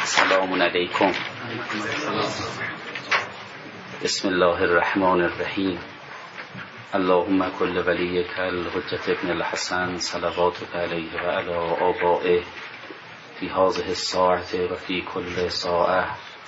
سلام علیکم. بسم الله الرحمن الرحیم. اللهم کل ولیک الحجة ابن الحسن صلواتک علیه و علی آبائه فی هذه الساعة و فی کل ساعة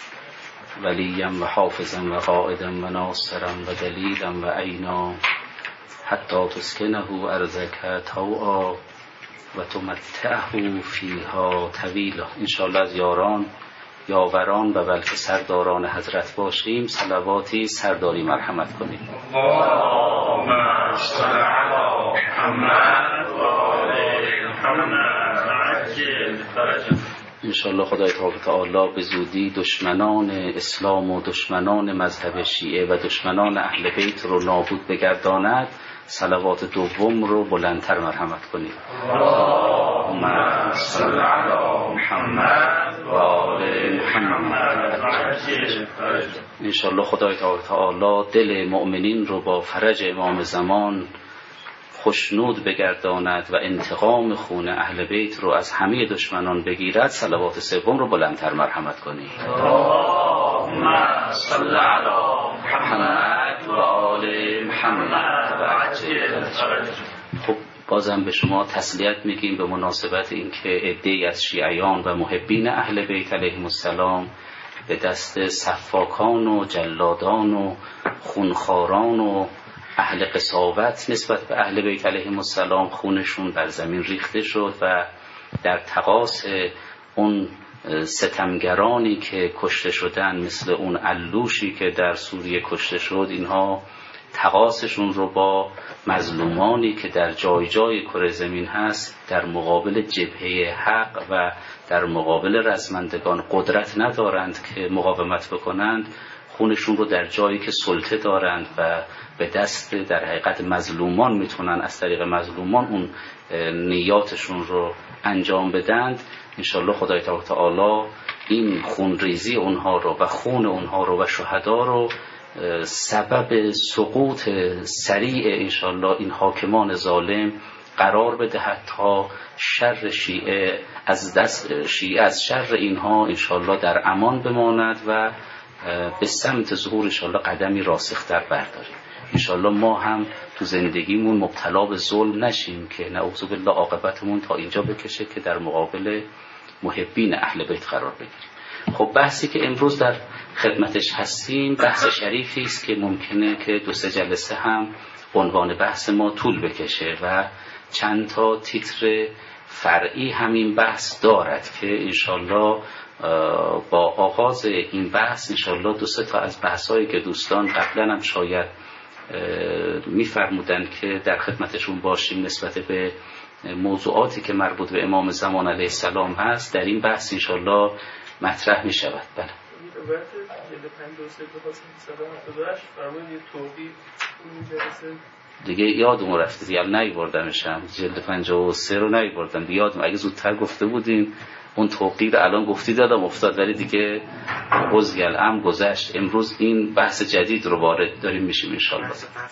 ولیا و حافظا و قائدا و ناصرا و دلیلا و عینا حتی تسکنه ارضک طوعا و تمتعه فیها طویلا. انشاءالله از یاران، یاوران و بلکه سرداران حضرت باشیم. صلواتی سرداری مرحمت کنیم. اللهم صل علی محمد و آل محمد عجل فرجهم. انشاءالله خدای تعالی به زودی دشمنان اسلام و دشمنان مذهب شیعه و دشمنان اهل بیت رو نابود بگرداند. صلوات دوم رو بلندتر مرحمت کنید. اللهم صل علی محمد و آل محمد عجل فرجهم. انشاءالله خدای تعالی دل مؤمنین رو با فرج امام زمان خوشنود بگرداند و انتقام خون اهل بیت رو از همه دشمنان بگیرد. صلوات سوم رو بلندتر مرحمت کنید. اللهم صل علی محمد و آل محمد و عجل فرجهم. خب بازم به شما تسلیت میگیم به مناسبت اینکه عده‌ای از شیعیان و محبین اهل بیت علیهم السلام به دست سفاکان و جلادان و خونخواران و اهل قساوت نسبت به اهل بیت علیهم السلام خونشون بر زمین ریخته شد و در تقاص اون ستمگرانی که کشته شدن، مثل اون علوشی که در سوریه کشته شد، اینها تقاصشون رو با مظلومانی که در جای جای کره زمین هست در مقابل جبهه حق و در مقابل رزمندگان قدرت ندارند که مقاومت بکنند، خونشون رو در جایی که سلطه دارند و به دست در حقیقت مظلومان میتونن از طریق مظلومان اون نیاتشون رو انجام بدند. انشالله خدای تعالی این خونریزی اونها رو و خون اونها رو و شهدا رو سبب سقوط سریع انشالله این حاکمان ظالم قرار بدهد تا شر شیعه از شر اینها انشالله در امان بماند و به سمت ظهور انشالله قدمی راسختر برداریم. انشالله ما هم تو زندگیمون مبتلا به ظلم نشیم که نعوذ بالله عاقبتمون تا اینجا بکشه که در مقابل محبین اهل بیت قرار بگیریم. خب بحثی که امروز در خدمتش هستیم بحث شریفی است که ممکنه که 2-3 جلسه هم عنوان بحث ما طول بکشه و چند تا تیتر فرعی همین بحث دارد که انشالله با آغاز این بحث انشالله 2-3 تا از بحثایی که دوستان قبلا هم شاید میفرمودن که در خدمتشون باشیم نسبت به موضوعاتی که مربوط به امام زمان علیه السلام هست در این بحث انشالله مطرح می شود. بله دیگه یادم رفته دیگه نیوردمشم، جلد 53 رو نیوردم دیگه یادم، اگه زودتر گفته بودیم اون توقیر الان گفتی دادم افتاد، ولی دیگه بزگل ام گذشت. امروز این بحث جدید رو وارد داریم میشیم انشالله.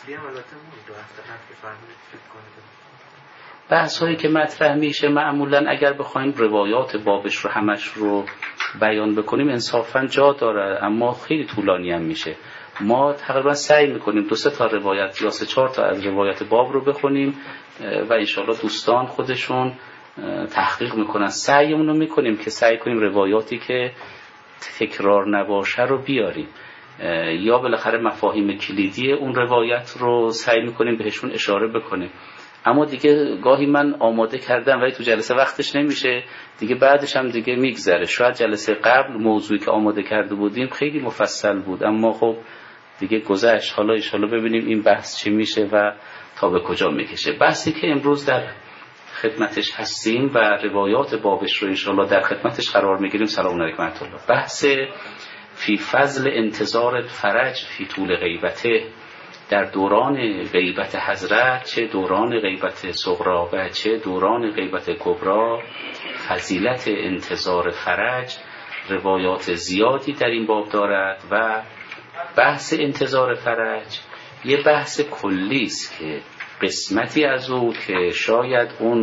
بحث هایی که مطرح میشه معمولا اگر بخوایم روایات بابش رو همش رو بیان بکنیم انصافا جا داره، اما خیلی طولانی هم میشه. ما تقریبا سعی میکنیم 2-3 تا روایت یا 3-4 تا از روایات باب رو بخونیم و انشالله دوستان خودشون تحقیق میکنن. سعیمون رو میکنیم که سعی کنیم روایاتی که تکرار نباشه رو بیاریم یا بالاخره مفاهیم کلیدی اون روایت رو سعی میکنیم بهشون اشاره بکنیم. اما دیگه گاهی من آماده کردم ولی تو جلسه وقتش نمیشه دیگه، بعدش هم دیگه میگذره. شاید جلسه قبل موضوعی که آماده کرده بودیم خیلی مفصل بود اما خب دیگه گذشت. حالا انشالله ببینیم این بحث چی میشه و تا به کجا میکشه. بحثی که امروز در خدمتش هستیم و روایات بابش رو انشالله در خدمتش قرار میگیریم. سلام علیکم ورحمت الله. بحث فی فضل انتظار فرج فی طول غیبته، در دوران غیبت حضرت، چه دوران غیبت صغرا و چه دوران غیبت کبرا، فضیلت انتظار فرج روایات زیادی در این باب دارد و بحث انتظار فرج یه بحث کلی است که قسمتی از او که شاید اون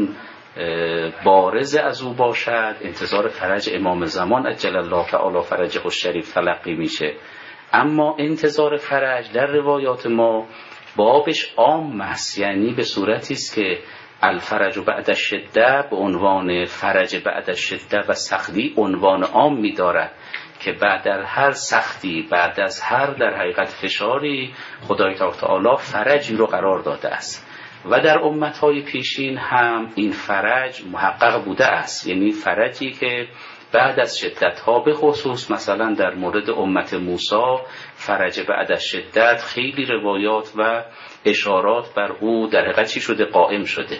بارز از او باشد، انتظار فرج امام زمان عجل الله تعالی فرجه الشریف تلقی میشه. اما انتظار فرج در روایات ما بابش عام است، یعنی به صورتی است که الفرج بعد الشده به عنوان فرج بعد الشده و سختی عنوان عام می‌دارد که بعد از هر سختی، بعد از هر در حقیقت فشاری، خدای تعالی فرجی رو قرار داده است و در امت‌های پیشین هم این فرج محقق بوده است، یعنی فرجی که بعد از شدت‌ها، به خصوص مثلا در مورد امت موسی فرج بعد از شدت خیلی روایات و اشارات بر او در حقیقت چی شده؟ قائم شده.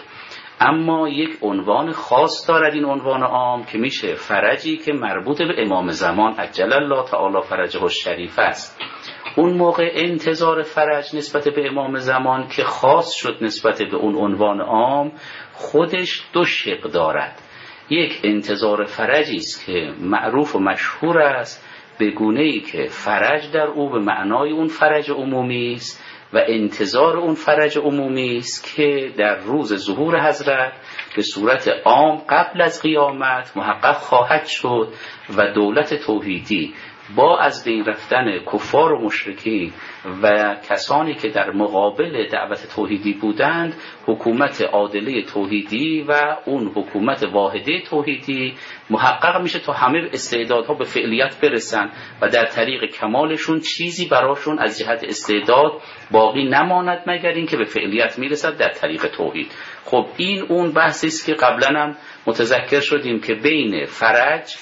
اما یک عنوان خاص دارد این عنوان عام که میشه فرجی که مربوط به امام زمان عجل الله تعالی فرجه الشریف است. اون موقع انتظار فرج نسبت به امام زمان که خاص شد نسبت به اون عنوان عام، خودش دو شق دارد. یک انتظار فرجی است که معروف و مشهور است به گونه‌ای که فرج در او به معنای اون فرج عمومی است و انتظار اون فرج عمومی است که در روز ظهور حضرت به صورت عام قبل از قیامت محقق خواهد شد و دولت توحیدی با از بین رفتن کفار و مشرکین و کسانی که در مقابل دعوت توحیدی بودند، حکومت عادله توحیدی و اون حکومت واحده توحیدی محقق میشه تا همه استعدادها به فعلیت برسن و در طریق کمالشون چیزی براشون از جهت استعداد باقی نماند مگر این که به فعلیت میرسد در طریق توحید. خب این اون بحثی است که قبلا هم متذکر شدیم که بین فرج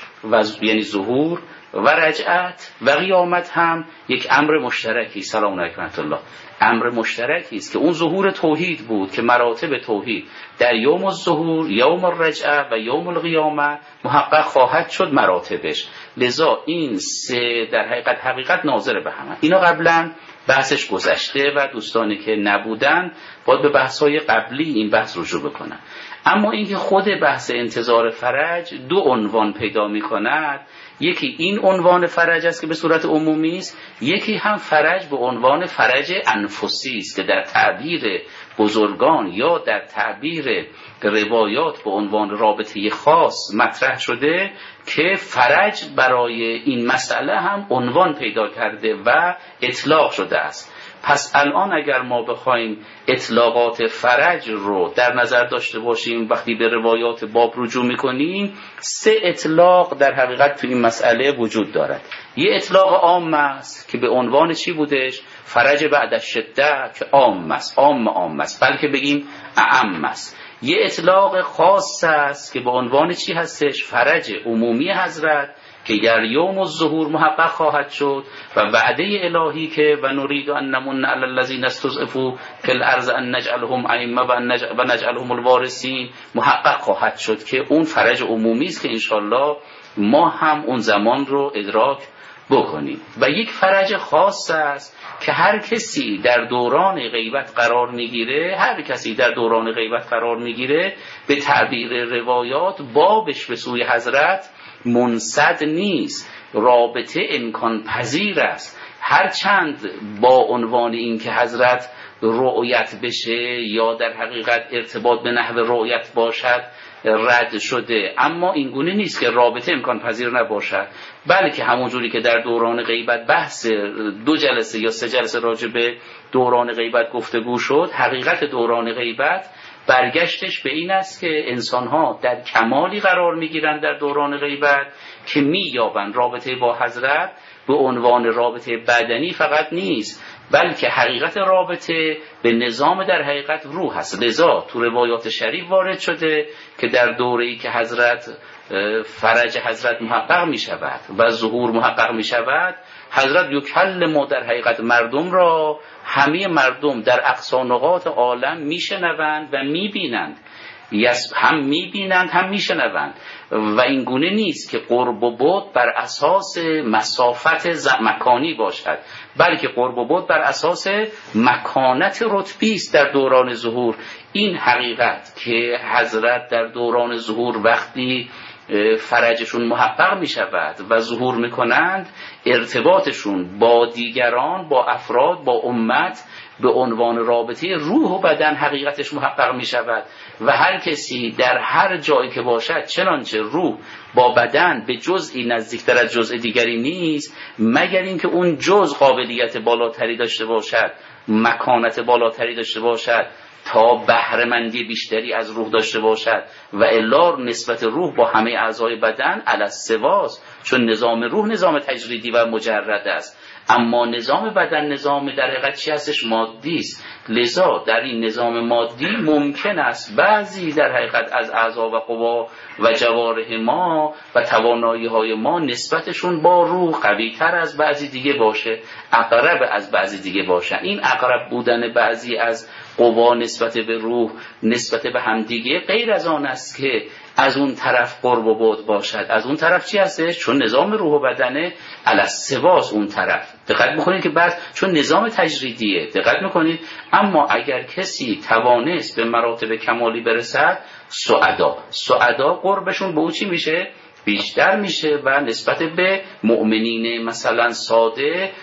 و یعنی ظهور و رجعت و قیامت هم یک امر مشترکی، سلام علیکم ورحمة الله، امر مشترکی است که اون ظهور توحید بود که مراتب توحید در یوم الظهور، یوم الرجعه و یوم القیامه محقق خواهد شد مراتبش. لذا این سه در حقیقت ناظر به هم. اینا قبلا بحثش گذشته و دوستانی که نبودن باید به بحث‌های قبلی این بحث رجوع بکنن. اما اینکه خود بحث انتظار فرج دو عنوان پیدا می‌کند، یکی این عنوان فرج است که به صورت عمومی است، یکی هم فرج به عنوان فرج انفسی است که در تعبیر بزرگان یا در تعبیر روایات به عنوان رابطه خاص مطرح شده که فرج برای این مسئله هم عنوان پیدا کرده و اطلاق شده است. پس الان اگر ما بخوایم اطلاقات فرج رو در نظر داشته باشیم وقتی به روایات باب رجوع میکنیم، سه اطلاق در حقیقت تو این مسئله وجود دارد. یه اطلاق عام است که به عنوان چی بودش؟ فرج بعد از شدت که عام است، عام است، بلکه بگیم اعم است. یه اطلاق خاص است که به عنوان چی هستش؟ فرج عمومی حضرت که در یوم الظهور محقق خواهد شد و وعده الهی که و نرید ان نمن علی الذین استضعفوا فی الارض ان نجعلهم ائمه و نجعلهم الوارثین محقق خواهد شد که اون فرج عمومی است که انشالله ما هم اون زمان رو ادراک بکنیم. و یک فرج خاص است که هر کسی در دوران غیبت قرار میگیره به تعبیر روایات بابش به سوی حضرت منصد نیست، رابطه امکان پذیر است. هرچند با عنوان این که حضرت رؤیت بشه یا در حقیقت ارتباط به نحو رؤیت باشد رد شده، اما این گونه نیست که رابطه امکان پذیر نباشد، بلکه همونجوری که در دوران غیبت بحث 2 جلسه یا 3 جلسه راجع به دوران غیبت گفتگو شد، حقیقت دوران غیبت برگشتش به این است که انسان‌ها در کمالی قرار می‌گیرند در دوران غیبت که می‌یابند رابطه با حضرت به عنوان رابطه بدنی فقط نیست، بلکه حقیقت رابطه به نظام در حقیقت روح است. لذا تو روایات شریف وارد شده که در دوره‌ای که حضرت فرج حضرت محقق می‌شود و ظهور محقق می‌شود، حضرت یکلم در حقیقت مردم را، همه مردم در اقصا نقاط عالم میشنوند و میبینند، هم میبینند هم میشنوند و این گونه نیست که قرب و بعد بر اساس مسافت مکانی باشد، بلکه قرب و بعد بر اساس مکانت رتبی است در دوران ظهور. این حقیقت که حضرت در دوران ظهور وقتی فرجشون محقق می شود و ظهور می کنند، ارتباطشون با دیگران، با افراد، با امت به عنوان رابطه روح و بدن حقیقتش محقق می شود و هر کسی در هر جایی که باشد چنانچه روح با بدن به جزئی نزدیکتر از جزء دیگری نیست مگر اینکه اون جزء قابلیت بالاتری داشته باشد، مکانت بالاتری داشته باشد تا بهره‌مندی بیشتری از روح داشته باشد و الا نسبت روح با همه اعضای بدن علی السواست، چون نظام روح نظام تجریدی و مجرد است، اما نظام بدن نظام در حقیقت چی هستش؟ مادی است. لذا در این نظام مادی ممکن است بعضی در حقیقت از اعضا و قوا و جوارح ما و توانایی‌های ما نسبتشون با روح قوی‌تر از بعضی دیگه باشه، اقرب از بعضی دیگه باشه. این اقرب بودن بعضی از قوا نسبت به روح نسبت به همدیگه غیر از آن است که از اون طرف قرب و بعد باشد. از اون طرف چی هستش؟ چون نظام روح و بدنه علی السواس اون طرف. دقت میکنید که بعد چون نظام تجریدیه، دقت میکنید. اما اگر کسی توانست به مراتب کمالی برسد، سعدا قربشون به او چی میشه؟ بیشتر میشه و نسبت به مؤمنین مثلا ساده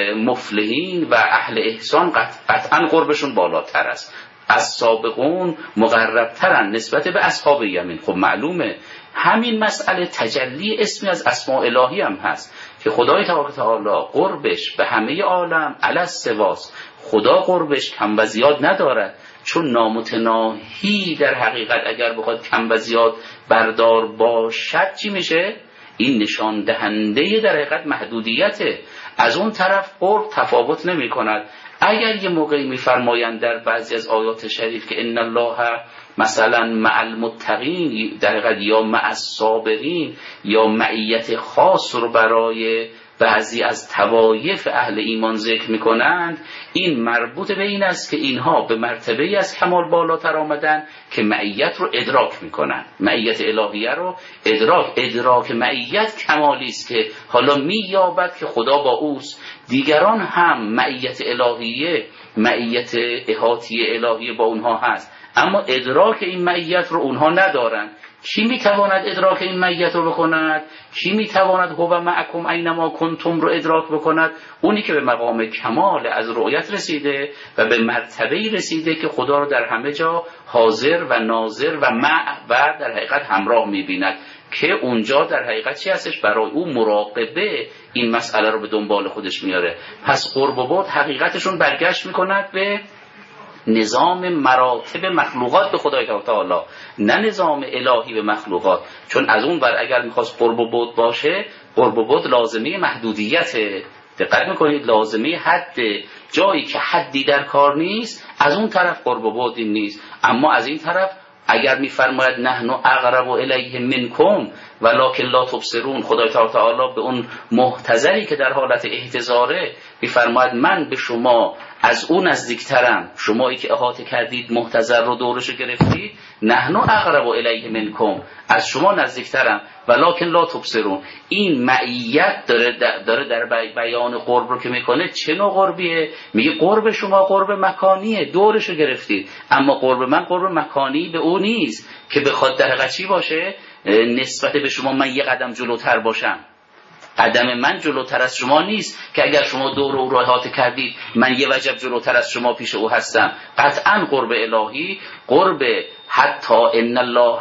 مفلحین و اهل احسان قطعا قربشون بالاتر است. از سابقون مقربترن نسبت به اصحاب یمین. خب معلومه همین مسئله تجلی اسمی از اسماء الهی هم هست که خدای تبارک و تعالی قربش به همه عالم علی السواست. خدا قربش کم و زیاد ندارد، چون نامتناهی در حقیقت اگر بخواد کم و زیاد بردار باشد چی میشه؟ این نشان دهنده در حقیقت محدودیته. از اون طرف قرب تفاوت نمی کند. اگر یه موقعی میفرمایند در بعضی از آیات شریف که ان الله مثلا مع المتقین در حقیقت یا مع الصابرین یا معیت خاص رو برای بعضی از طوایف اهل ایمان ذکر میکنند، این مربوط به این است که اینها به مرتبه‌ای از کمال بالاتر آمدن که معیت رو ادراک میکنن، معیت الهیه رو ادراک معیت کمالی است که حالا مییابد که خدا با اوست. دیگران هم معیت الهیه، معیت احاطی الهیه با اونها هست، اما ادراک این معیت رو اونها ندارن. کی میتواند ادراک این معیت رو بکند؟ کی میتواند هو معکم اینما کنتم رو ادراک بکند؟ اونی که به مقام کمال از رؤیت رسیده و به مرتبه‌ای رسیده که خدا رو در همه جا حاضر و ناظر و مع و در حقیقت همراه میبیند، که اونجا در حقیقت چی هستش؟ برای او مراقبه این مسئله رو به دنبال خودش میاره. پس قرب و بعد حقیقتشون برگشت میکند به نظام مراتب مخلوقات به خدای تعالی، نه نظام الهی به مخلوقات. چون از اون بر اگر میخواست قرب و بعد باشه، قرب و بعد لازمه محدودیته. دقت میکنید، لازمه حد، جایی که حدی در کار نیست از اون طرف قرب و بعدی نیست. اما از این طرف اگر میفرماید نحن اقرب الیه منکم ولکن لا تبصرون، خدای تعالی به اون محتضری که در حالت احتضاره میفرماید من به شما از اون نزدیکترم، شمایی که احاطه کردید محتضر رو دورش گرفتید، نحن اقرب الیه منکم، از شما نزدیکترم ولکن لا تبصرون. این معیت داره در بیان قرب رو که میکنه. چه نوع قربیه؟ میگه قرب شما قرب مکانیه، دورش رو گرفتید، اما قرب من قرب مکانی به اون نیست که بخواد در حقیقت چی باشه؟ نسبت به شما من یه قدم جلوتر باشم. قدم من جلوتر از شما نیست که اگر شما دور او را احاطه کردید من یه وجب جلوتر از شما پیش او هستم. قطعا قرب الهی، قرب حتی ان الله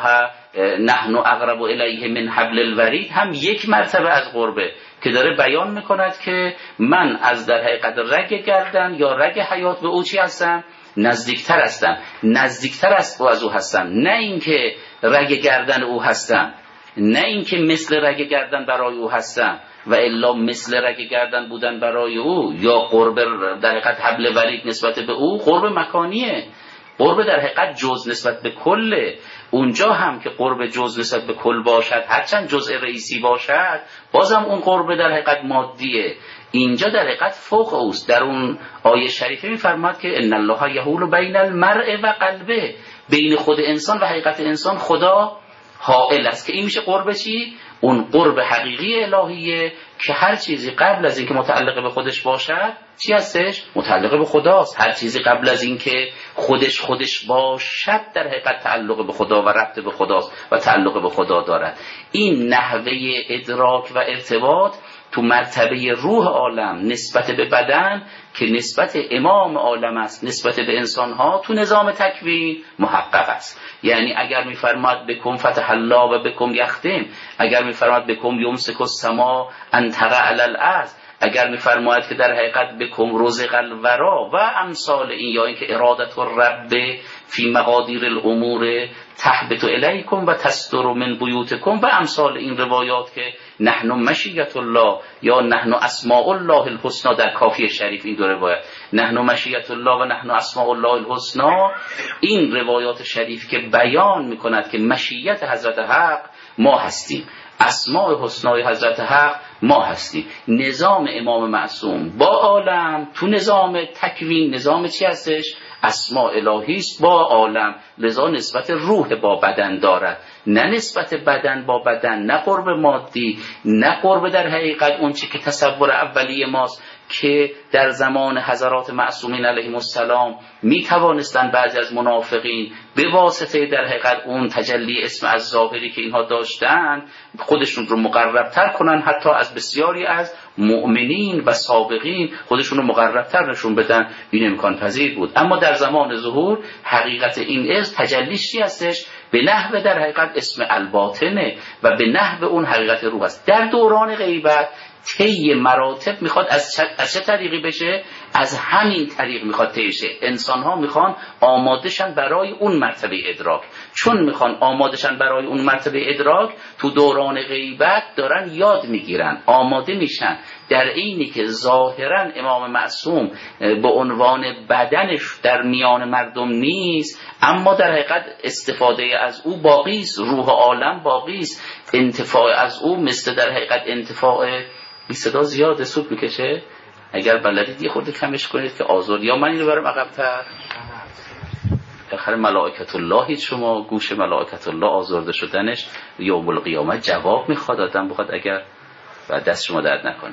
نحن اقرب الیه من حبل الورید هم یک مرتبه از قربه که داره بیان میکند که من از در حقیقت رگ گردن یا رگ حیات به او چی هستم؟ نزدیکتر هستم، نزدیکتر از او هستم، نه اینکه رگ گردن او هستم، نه اینکه مثل رگ گردن برای او هستم و الا مثل رگ گردن بودن برای او یا قرب در حقیقت حبل ورید نسبت به او قرب مکانیه. قرب در حقیقت جز نسبت به کله. اونجا هم که قرب جز نسبت به کل باشد، هرچند جزء رئیسی باشد، بازم اون قرب در حقیقت مادیه. اینجا در حقیقت فوق اوست. در اون آیه شریفه می‌فرماد که ان الله یحول بین المرء و قلبه، بین خود انسان و حقیقت انسان خدا حائل است، که این میشه قرب چی؟ اون قرب حقیقی الهیه که هر چیزی قبل از اینکه متعلق به خودش باشد چی هستش؟ متعلق به خداست. هر چیزی قبل از اینکه خودش باشد در حقیقت تعلق به خدا و ربط به خداست و تعلق به خدا دارد. این نحوه ادراک و ارتباط تو مرتبه روح عالم نسبت به بدن که نسبت امام عالم است نسبت به انسانها تو نظام تکوین محقق است. یعنی اگر میفرماد بکم فتح الله و بکم یختم، اگر میفرماد بکم یمسک السما ان تقع علی الارض، اگر میفرماید که در حقیقت بکم رزق الورا و امثال این، یا اینکه ارادت الرب فی مقادیر الامور تحبط الیکم و تستر من بیوتکم و امثال این روایات که نحن مشیت الله یا نحن اسماء الله الحسنا در کافی شریف، این دو روایت نحن مشیت الله و نحن اسماء الله الحسنا، این روایات شریف که بیان میکند که مشیت حضرت حق ما هستیم، اسماء حسنای حضرت حق ما هستیم. نظام امام معصوم با عالم تو نظام تکوین نظام چی هستش؟ اسماء الهی است با عالم، لذا نسبت روح با بدن دارد، نه نسبت بدن با بدن، نه قرب مادی، نه قرب در حقیقت اون چی که تصور اولیه ماست که در زمان حضرات معصومین علیهم السلام می توانستند بعضی از منافقین به واسطه در حقیقت اون تجلی اسم از ظاهری که اینها داشتن خودشون رو مقربتر کنن، حتی از بسیاری از مؤمنین و سابقین خودشون رو مقربتر نشون بدن. این امکان پذیر بود. اما در زمان ظهور حقیقت این اسم تجلیش چی هستش؟ به نحو در حقیقت اسم الباطنه و به نحو اون حقیقت روح است. در دوران غیبت طی مراتب میخواد از چه طریقی بشه؟ از همین طریق میخواد طی شه. انسان ها میخوان آمادشن برای اون مرتبه ادراک، چون میخوان آمادشن برای اون مرتبه ادراک تو دوران غیبت دارن یاد میگیرن، آماده میشن، در اینی که ظاهرا امام معصوم به عنوان بدنش در میان مردم نیست، اما در حقیقت استفاده از او باقی است، روح عالم باقی است، انتفاع از او مثل در حقیقت انتفاع. این صدا زیاده سوت میکشه، اگر بلدید یه خورده کمش کنید که آزار، یا من اینو برم عقب‌تر. آخر ملائکت الله، شما گوش ملائکت الله آزرده شدنش یوم القیامت جواب میخواد آدم بخواد، اگر و دست شما درد نکنه.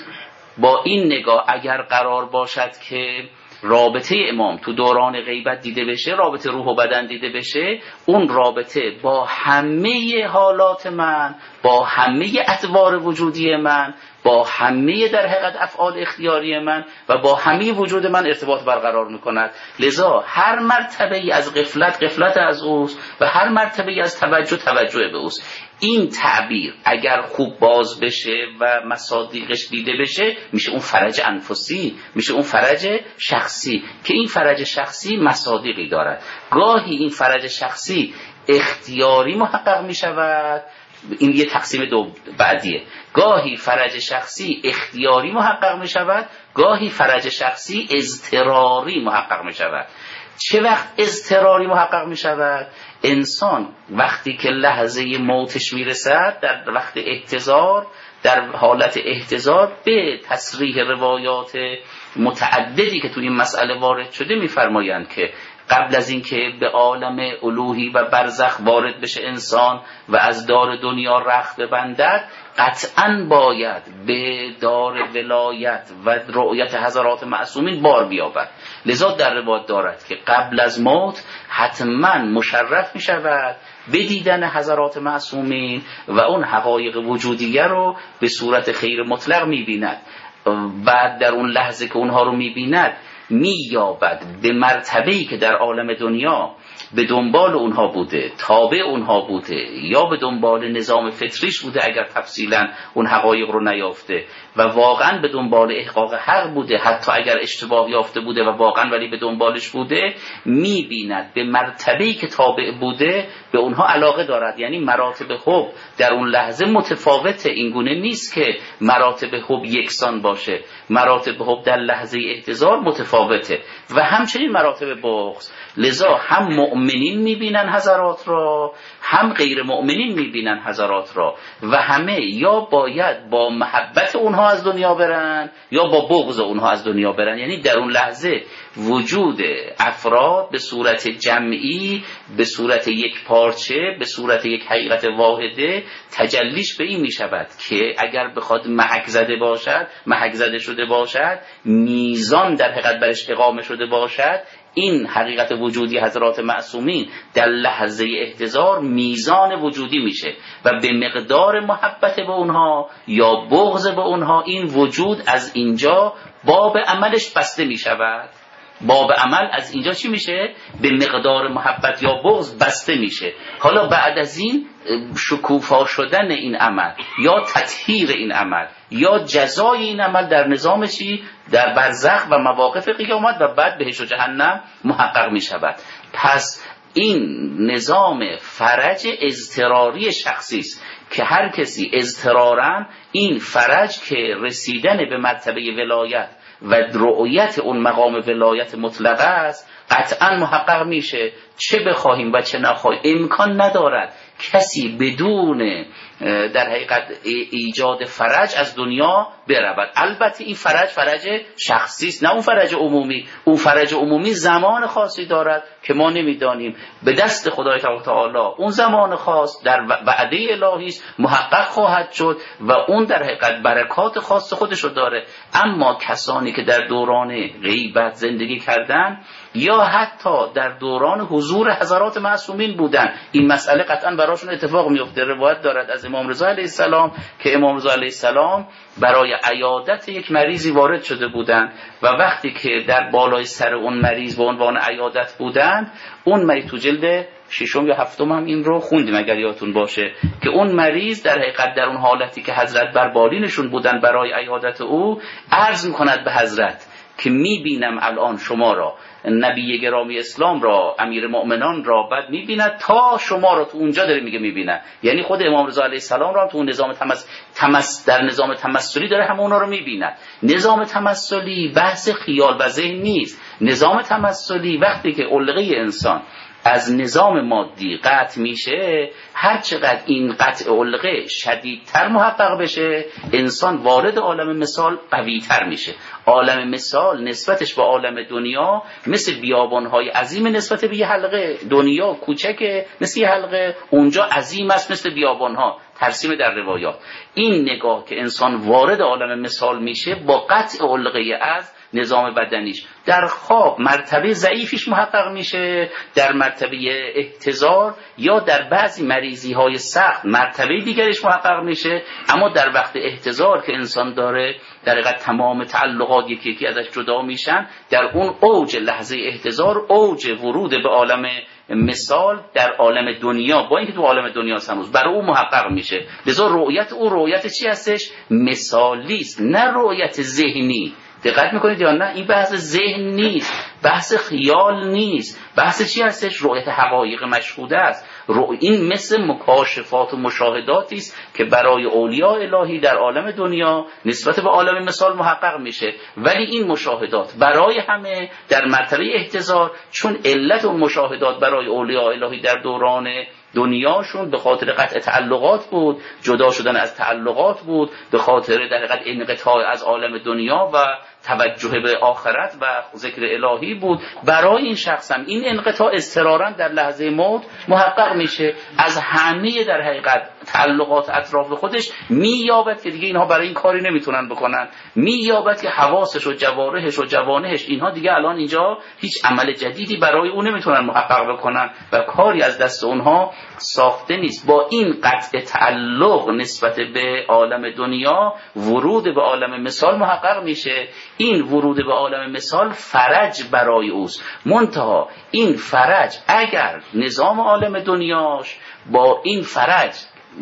با این نگاه اگر قرار باشد که رابطه امام تو دوران غیبت دیده بشه، رابطه روح و بدن دیده بشه، اون رابطه با همه حالات من، با همه ادوار وجودی من، با همه در حقیقت افعال اختیاری من و با همه وجود من ارتباط برقرار میکند. لذا هر مرتبه از غفلت از اوست و هر مرتبه از توجه به اوست. این تعبیر اگر خوب باز بشه و مصادیقش دیده بشه میشه اون فرج انفسی، میشه اون فرج شخصی، که این فرج شخصی مصادیقی دارد. گاهی این فرج شخصی اختیاری محقق میشود، این یه تقسیم دو بعدیه. گاهی فرج شخصی اختیاری محقق میشود، گاهی فرج شخصی اضطراری محقق میشود. چه وقت اضطراری محقق میشود؟ انسان وقتی که لحظه موتش میرسد، در وقت احتضار، در حالت احتضار، به تصریح روایات متعددی که توی این مسئله وارد شده میفرمایند که قبل از اینکه به عالم الوهی و برزخ وارد بشه انسان و از دار دنیا رخت ببندد، قطعاً باید به دار ولایت و رؤیت حضرات معصومین بار بیابد. لذا در روایت دارد که قبل از موت حتماً مشرف می شود به دیدن حضرات معصومین و اون حقایق وجودیه رو به صورت خیر مطلق می بیند. بعد در اون لحظه که اونها رو می بیند می‌یابد به مرتبه‌ای که در عالم دنیا به دنبال اونها بوده، تابع اونها بوده، یا به دنبال نظام فطریش بوده اگر تفصیلا اون حقایق رو نیافته و واقعا به دنبال احقاق حق بوده، حتی اگر اشتباه یافته بوده و واقعا ولی به دنبالش بوده، می‌بیند به مرتبه‌ای که تابع بوده به اونها علاقه دارد. یعنی مراتب حب در اون لحظه متفاوته، اینگونه نیست که مراتب حب یکسان باشه، مراتب حب در لحظه احتضار متفاوته و همچنین مراتب بغض. لذا هم مؤمنین میبینن حضرات را، هم غیر مؤمنین میبینن حضرات را و همه یا باید با محبت اونها از دنیا برن یا با بغض اونها از دنیا برن. یعنی در اون لحظه وجود افراد به صورت جمعی، به صورت یک پارچه، به صورت یک حقیقت واحده تجلیش به این میشود که اگر بخواد محک زده باشد، محک زده شده باشد، میزان در حقیقت برش اقامه شده باشد، این حقیقت وجودی حضرات معصومین در لحظه احتضار میزان وجودی میشه و به مقدار محبت به اونها یا بغض به اونها این وجود از اینجا باب عملش بسته میشود. باب عمل از اینجا چی میشه؟ به مقدار محبت یا بغض بسته میشه. حالا بعد از این شکوفا شدن این عمل یا تطهیر این عمل یا جزای این عمل در نظام چی؟ در برزخ و مواقف قیامت و بعد بهشت و جهنم محقق میشود. پس این نظام فرج اضطراری شخصی است که هر کسی اضطرارا این فرج که رسیدن به مرتبه ولایت و رؤیت اون مقام ولایت مطلقه است قطعا محقق میشه، چه بخواهیم و چه نخواهیم. امکان ندارد کسی بدون در حقیقت ایجاد فرج از دنیا برود. البته این فرج شخصی است، نه اون فرج عمومی. اون فرج عمومی زمان خاصی دارد که ما نمیدانیم. به دست خدای تعالی اون زمان خاص در وعده الهی است، محقق خواهد شد و اون در حقیقت برکات خاص خودشو داره. اما کسانی که در دوران غیبت زندگی کردن یا حتی در دوران حضور حضرات معصومین بودن، این مسئله قطعا براشون اتفاق میفته. روایت دارد از امام رضا علیه السلام که امام رضا علیه السلام برای عیادت یک مریضی وارد شده بودند و وقتی که در بالای سر اون مریض به عنوان عیادت بودند، اون مریض تو جلد 6 یا 7 هم این رو خوندیم اگر یادتون باشه که اون مریض در حقیقت در اون حالتی که حضرت بر بالینشون بودن برای عیادت او عرض میکند به حضرت که میبینم الان شما را، نبی گرامی اسلام را، امیر مؤمنان را بعد میبیند تا شما را تو اونجا داره میگه میبیند. یعنی خود امام رضا علیه السلام را تو اون نظام در نظام تمثلی داره همه اونا رو میبیند. نظام تمثلی بحث خیال و ذهن نیست. نظام تمثلی وقتی که علقه انسان از نظام مادی قطع میشه، هر چقدر این قطع علقه شدیدتر محقق بشه، انسان وارد عالم مثال قویتر میشه. عالم مثال نسبتش با عالم دنیا مثل بیابانهای عظیم نسبت به یه حلقه. دنیا کوچکه مثل یه حلقه، اونجا عظیم است مثل بیابانها. ترسیم در روایات این نگاه که انسان وارد عالم مثال میشه با قطع علقه از نظام بدنیش، در خواب مرتبه ضعیفیش محقق میشه، در مرتبه احتضار یا در بعضی مریضی های سخت مرتبه دیگرش محقق میشه. اما در وقت احتضار که انسان داره در حقیقت تمام تعلقات یکی یکی ازش جدا میشن، در اون اوج لحظه احتضار اوج ورود به عالم مثال در عالم دنیا، با اینکه تو عالم دنیا هنوز برای او محقق میشه. لذا رؤیت او رؤیت چی هستش؟ مثالی است، نه رؤیت ذهنی. دقت میکنید یا نه؟ این بحث ذهن نیست، بحث خیال نیست، بحث چی هستش؟ رؤیت حقایق مشهوده است. این مثل مکاشفات و مشاهداتی است که برای اولیاء الهی در عالم دنیا نسبت به عالم مثال محقق میشه، ولی این مشاهدات برای همه در مرتبه احتضار، چون علت اون مشاهدات برای اولیاء الهی در دوران دنیاشون به خاطر قطع تعلقات بود، جدا شدن از تعلقات بود، به خاطر در حقیقت انقطاع از عالم دنیا و توجه به آخرت و ذکر الهی بود. برای این شخص هم این انقطاع اضطرارا در لحظه موت محقق میشه. از همه در حقیقت تعلقات اطراف خودش مییابد که دیگه اینها برای این کاری نمیتونن بکنن، مییابد که حواسش و جوارحش و جوانحش اینها دیگه الان اینجا هیچ عمل جدیدی برای اون نمیتونن محقق بکنن و کاری از دست اونها ساخته نیست. با این قطع تعلق نسبت به عالم دنیا ورود به عالم مثال محقق میشه. این ورود به عالم مثال فرج برای اوست. منتها این فرج اگر نظام عالم دنیاش با این فرج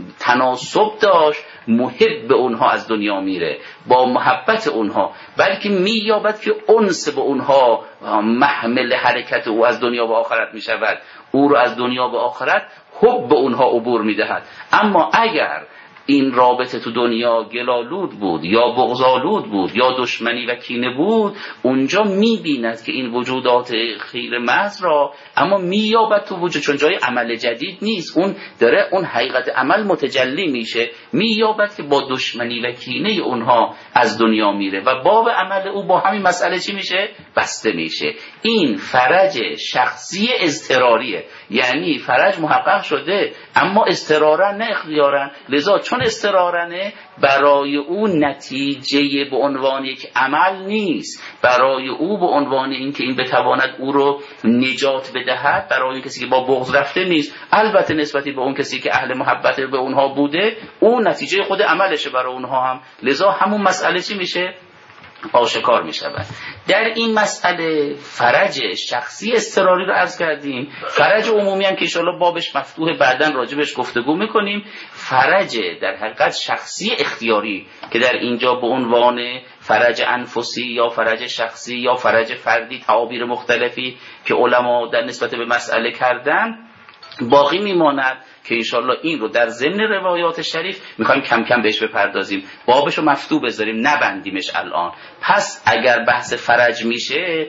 تناسب داشت، محب به اونها از دنیا میره با محبت اونها، بلکه مییابد که انس به اونها محمل حرکت او از دنیا به آخرت میشود، او رو از دنیا به آخرت حب به اونها عبور میدهد. اما اگر این رابطه تو دنیا گلالود بود یا بغضالود بود یا دشمنی و کینه بود، اونجا میبیند که این وجودات خیر محض را اما مییابد تو وجود، چون جای عمل جدید نیست، اون داره اون حقیقت عمل متجلی میشه، مییابد که با دشمنی و کینه اونها از دنیا میره و باب عمل او با همین مسئله چی میشه؟ بسته میشه. این فرج شخصی اضطراریه، یعنی فرج محقق شده اما اضطرارا نه اختیارا. لذا چون اضطرارنه برای او نتیجه به عنوان یک عمل نیست، برای او به عنوان اینکه این بتواند او رو نجات بدهد، برای این کسی که با بغض رفته نیست. البته نسبتی به اون کسی که اهل محبت به اونها بوده، اون نتیجه خود عملشه برای اونها هم. لذا همون مسئله چی میشه؟ آشکار می شود. در این مسئله فرج شخصی اضطراری رو عرض کردیم، فرج عمومی هم که انشاءالله بابش مفتوح، بعداً راجبش گفتگو میکنیم. فرج در حقیقت شخصی اختیاری که در اینجا به عنوان فرج انفسی یا فرج شخصی یا فرج فردی، تعابیر مختلفی که علما در نسبت به مسئله کردن باقی میماند که انشاءالله این رو در ضمن روایات شریف میخوایم کم کم بهش بپردازیم، بابش رو مفتوح بذاریم، نبندیمش الان. پس اگر بحث فرج میشه،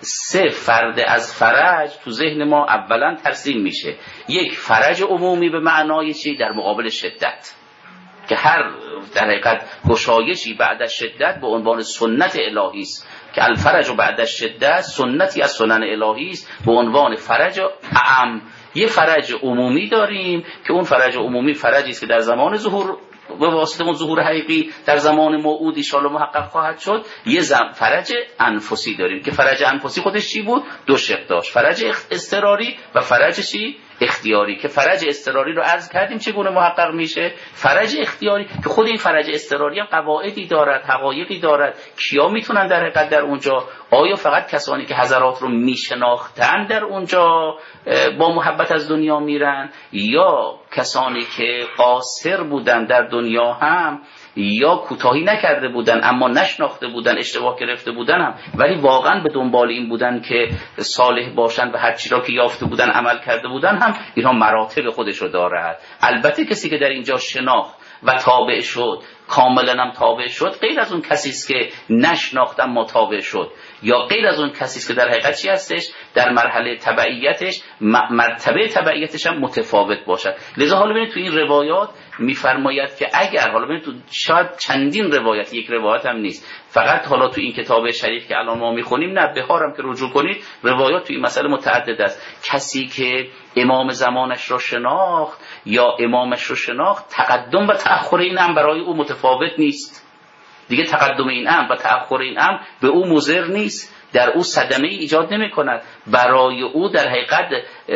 3 فرد از فرج تو ذهن ما اولا ترسیم میشه. یک فرج عمومی به معنای چی؟ در مقابل شدت، که هر در حقیقت گشایشی بعد از شدت به عنوان سنت الهی است، که الفرج بعد از شدت سنتی از سنن الهی است به عنوان فرج اعم. یه فرج عمومی داریم که اون فرج عمومی فرجی است که در زمان ظهور به واسطه اون ظهور حقیقی در زمان موعود ان شاءالله محقق خواهد شد. یه فرج انفسی داریم که فرج انفسی خودش چی بود؟ 2 شق داشت، فرج اضطراری و فرج چی؟ اختیاری. که فرج اضطراری رو عرض کردیم چگونه محقق میشه. فرج اختیاری که خود این فرج اضطراری هم قواعدی دارد، حقایقی دارد. کیا میتونن در حقیقت در اونجا؟ آیا فقط کسانی که حضرات رو میشناختن در اونجا با محبت از دنیا میرن، یا کسانی که قاصر بودن در دنیا هم، یا کوتاهی نکرده بودن اما نشناخته بودن، اشتباه گرفته بودن هم، ولی واقعا به دنبال این بودن که صالح باشن و هر چی را که یافته بودن عمل کرده بودن هم؟ اینها مراتب خودش رو دارد. البته کسی که در اینجا شناخت و تابع شد، کاملا هم تابع شد، غیر از اون کسی است که نشناخت اما تابع شد، یا غیر از اون کسی است که در حقیقت چی هستش؟ در مرحله تبعیتش، مرتبه تبعیتش هم متفاوت باشد. لذا حالا ببینید تو این روایات میفرماید که اگر حالا ببینید تو شاید چندین روایت، یک روایت هم نیست، فقط حالا تو این کتاب شریف که الان ما میخونیم، نه بهارم که رجوع کنید روایات تو این مسئله متعدد است. کسی که امام زمانش رو شناخت یا امامش رو شناخت، تقدم و تأخر این هم برای او متفاوت نیست دیگه. تقدم این امر و تأخر این امر به او مضر نیست، در او صدمه ای ایجاد نمی کند، برای او در حقیقت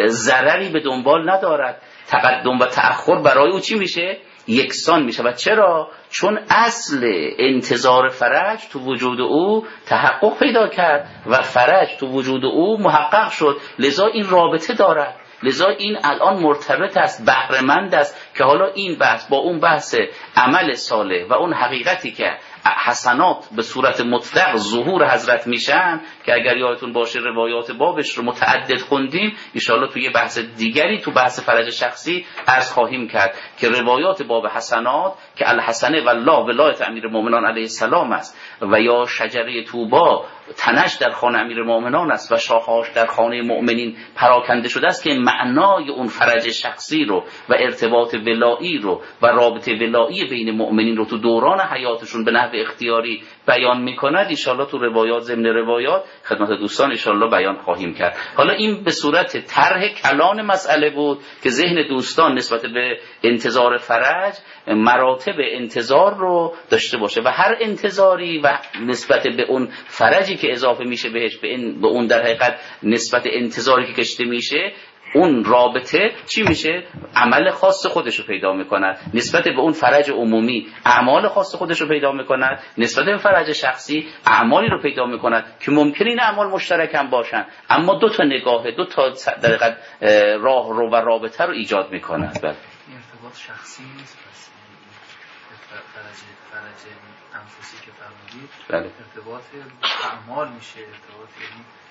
ضرری به دنبال ندارد. تقدم و تأخر برای او چی میشه؟ یکسان میشه. و چرا؟ چون اصل انتظار فرج تو وجود او تحقق پیدا کرد و فرج تو وجود او محقق شد. لذا این رابطه دارد، لذا این الان مرتبط است، بهره‌مند است که حالا این بحث با اون بحث عمل صالح و اون حقیقتی که حسنات به صورت مطلق ظهور حضرت میشن، که اگر یادتون باشه روایات بابش رو متعدد خوندیم، ان شاءالله توی بحث دیگری تو بحث فرج شخصی عرض خواهیم کرد که روایات باب حسنات که الحسنه والله ولایت امیرالمومنین علیه السلام است، و یا شجره طوبا تنش در خانه امیرالمومنین است و شاخه‌اش در خانه مؤمنین پراکنده شده است، که معنای اون فرج شخصی رو و ارتباط ولایی رو و رابطه ولایی بین مؤمنین رو تو دوران حیاتشون به نحو اختیاری بیان میکند. ان شاءالله تو روایات، ضمن روایات خدمت دوستان ان شاءالله بیان خواهیم کرد. حالا این به صورت طرح کلان مسئله بود که ذهن دوستان نسبت به انتظار فرج مراتب انتظار رو داشته باشه و هر انتظاری و نسبت به اون فرجی که اضافه میشه بهش، به اون در حقیقت نسبت انتظاری که کشته میشه، اون رابطه چی میشه؟ عمل خاص خودش رو پیدا میکند. نسبت به اون فرج عمومی اعمال خاص خودش رو پیدا میکند، نسبت به فرج شخصی اعمالی رو پیدا میکند که ممکن این اعمال مشترک هم باشن، اما 2 تا نگاه، 2 تا در حقیقت راه رو و رابطه رو ایجاد میکند. بله. ارتباط شخصی نیست، پس فرج انفسی که فرمودید، بله. ارتباط اعمال میشه، ارتباط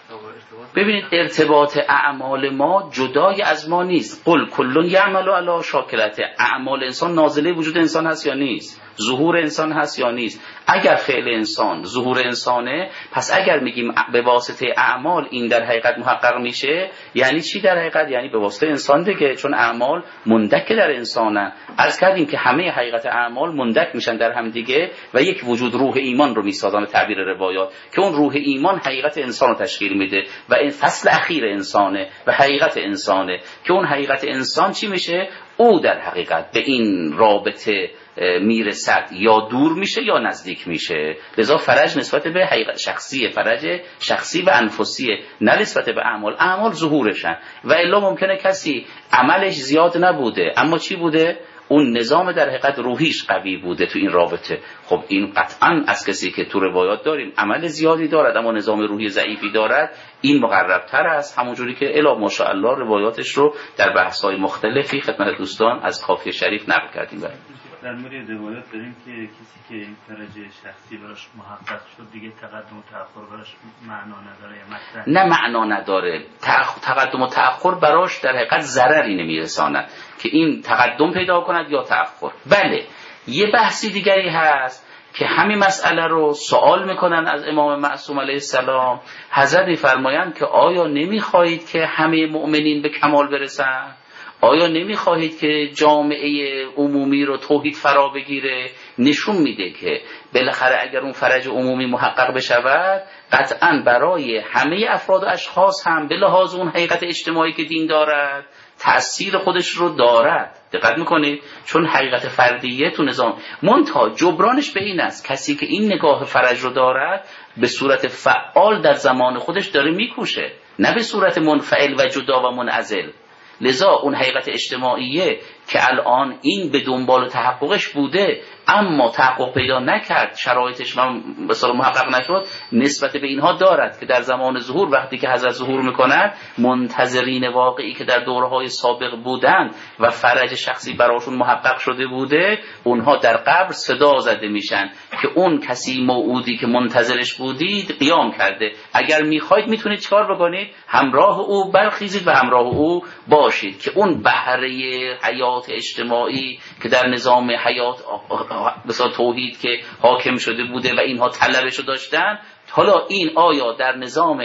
ببینید ارتباط اعمال ما جدای از ما نیست. قل کل یعمل علی شاکلته. اعمال انسان نازله وجود انسان هست یا نیست؟ ظهور انسان هست یا نیست؟ اگر فعل انسان ظهور انسانه، پس اگر میگیم به واسطه اعمال این در حقیقت محقق میشه، یعنی چی در حقیقت؟ یعنی به واسطه انسان دیگه، چون اعمال مندک در انسانن. عرض کردیم که همه حقیقت اعمال مندک میشن در هم دیگه و یک وجود روح ایمان رو میسازن به تعبیر روایات، که اون روح ایمان حقیقت انسان رو تشکیل میده و این فصل اخیر انسانه و حقیقت انسانه، که اون حقیقت انسان چی میشه؟ او در حقیقت به این رابطه میرسد، یا دور میشه یا نزدیک میشه. لذا فرج نسبت به حقیقت شخصیه، فرج شخصی و انفسیه، نه نسبت به اعمال. اعمال ظهورشن و الا ممکنه کسی عملش زیاد نبوده اما چی بوده؟ اون نظام در حقیقت روحیش قوی بوده تو این رابطه. خب این قطعا از کسی که تو روایات داریم عمل زیادی دارد اما نظام روحی ضعیفی دارد، این مقربتر است. همونجوری که الا ماشاءالله روایاتش رو در بحث‌های مختلفی خدمت دوستان از کافی شریف نقل کردیم. در مورد روایات داریم که کسی که این فرج شخصی براش محقق شد دیگه تقدم و تأخر براش معنا نداره یا مطرح نه معنا نداره. تقدم و تأخر براش در حقیقت ضرری نمیرساند که این تقدم پیدا کند یا تأخر. بله یه بحثی دیگری هست که همین مسئله رو سوال میکنن از امام معصوم علیه السلام. حضرت میفرمایند که آیا نمیخواهید که همه مؤمنین به کمال برسن؟ آیا نمیخواهید که جامعه عمومی رو توحید فرا بگیره؟ نشون میده که بالاخره اگر اون فرج عمومی محقق بشود، قطعاً برای همه افراد و اشخاص هم به لحاظ اون حقیقت اجتماعی که دین دارد تأثیر خودش رو دارد. دقت میکنید؟ چون حقیقت فردیه تو نظام منتها جبرانش به این است کسی که این نگاه فرج رو دارد به صورت فعال در زمان خودش داره میکوشه، نه به صورت منفعل و جدا و منعزل. لذا اون حقیقت اجتماعیه که الان این به دنبال تحققش بوده اما تحقق پیدا نکرد، شرایطش مثلا محقق نشد، نسبت به اینها دارد که در زمان ظهور وقتی که حضرت ظهور میکند، منتظرین واقعی که در دورهای سابق بودند و فرج شخصی براشون محقق شده بوده، اونها در قبر صدا زده میشن که اون کسی موعودی که منتظرش بودید قیام کرده، اگر میخواید میتونید چیکار بکنید؟ همراه او برخیزید و همراه او باشید که اون بهره حیات اجتماعی که در نظام حیات مثلا توحید که حاکم شده بوده و اینها طلبشو داشتن، حالا این آیا در نظام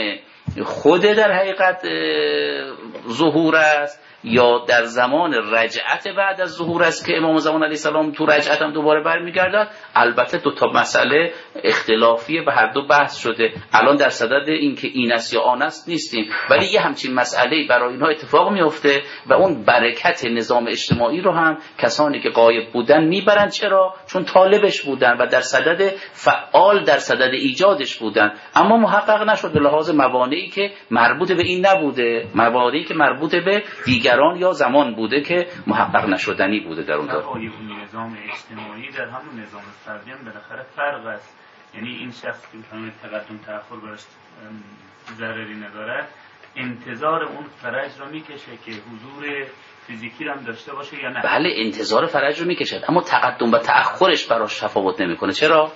خود در حقیقت ظهور است یا در زمان رجعت بعد از ظهور است که امام زمان علیه السلام تو رجعت هم دوباره برمیگردد؟ البته دو تا مسئله اختلافیه و هر دو بحث شده. الان در صدد این که این است یا آن است نیستیم، ولی یه همچین مسئله برای اینها اتفاق میفته و اون برکت نظام اجتماعی رو هم کسانی که غایب بودن میبرن. چرا؟ چون طالبش بودن و در صدد فعال در صدد ایجادش بودن، اما محقق نشد به لحاظ موانعی که مربوط به این نبوده، موانعی که مربوط به دیگران یا زمان بوده که محقق نشدنی بوده در اون دور. نظام اجتماعی در همون نظام فردی هم بالاخره فرق است. یعنی این شخص که میتونه تقدم تأخر براش ضرری نداره، انتظار اون فرج رو میکشه که حضور فیزیکی هم داشته باشه یا نه؟ بله انتظار فرج رو میکشه، اما تقدم و تأخرش براش تفاوت نمیکنه. چرا؟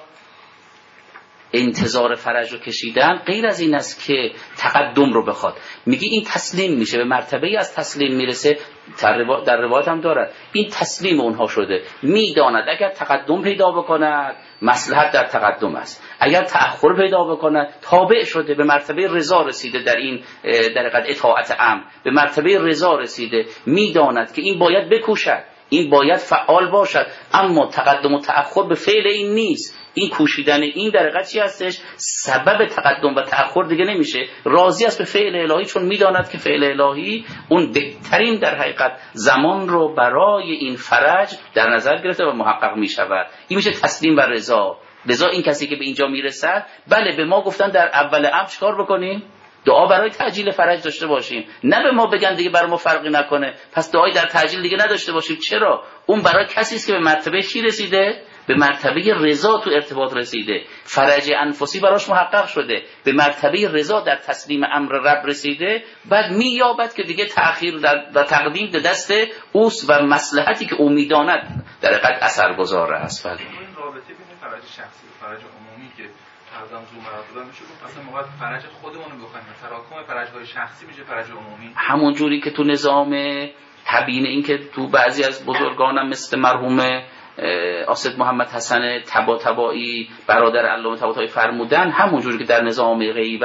انتظار فرج رو کشیدن غیر از این است که تقدم رو بخواد. میگه این تسلیم میشه، به مرتبه‌ای از تسلیم میرسه. در روایت هم دارد این تسلیم اونها شده، میداند اگر تقدم پیدا بکند مصلحت در تقدم است، اگر تأخر پیدا بکند تابع شده، به مرتبه رضا رسیده، در این در حقیقت اطاعت امر به مرتبه رضا رسیده، میداند که این باید بکوشد، این باید فعال باشد، اما تقدم و تأخر به فعل این نیست. این کوشیدن این در حقیقت چی هستش؟ سبب تقدم و تأخر دیگه نمیشه، راضی است به فعل الهی، چون میداند که فعل الهی اون بهترین در حقیقت زمان رو برای این فرج در نظر گرفته و محقق میشود. این میشه تسلیم و رضا. لذا این کسی که به اینجا میرسد، بله به ما گفتن در اول امر چیکار بکنیم؟ دعا برای تعجیل فرج داشته باشیم، نه به ما بگن دیگه برای ما فرقی نکنه پس دعایی در تعجیل دیگه نداشته باشیم. چرا؟ اون برای کسی است که به مرتبه چی رسیده؟ به مرتبه رضا تو ارتباط رسیده، فرج انفسی براش محقق شده، به مرتبه رضا در تسلیم امر رب رسیده، بعد مییابد که دیگه تأخیر و تقدیم به دست اوست و مصلحتی که او میداند در حقیقت اثرگذار است. این رابطه بین فرج شخصی و فرج عمومی که تقدم تو مراتب میشه گفت مثلا ما باید فرج خودمون رو بخوایم، تراکم فرج‌های شخصی میشه فرج عمومی. همون جوری که تو نظام تبیین این که تو بعضی از بزرگانم مثل مرحوم آسد محمد حسن طباطبایی برادر علامه طباطبایی فرمودن، همون جوری که در نظام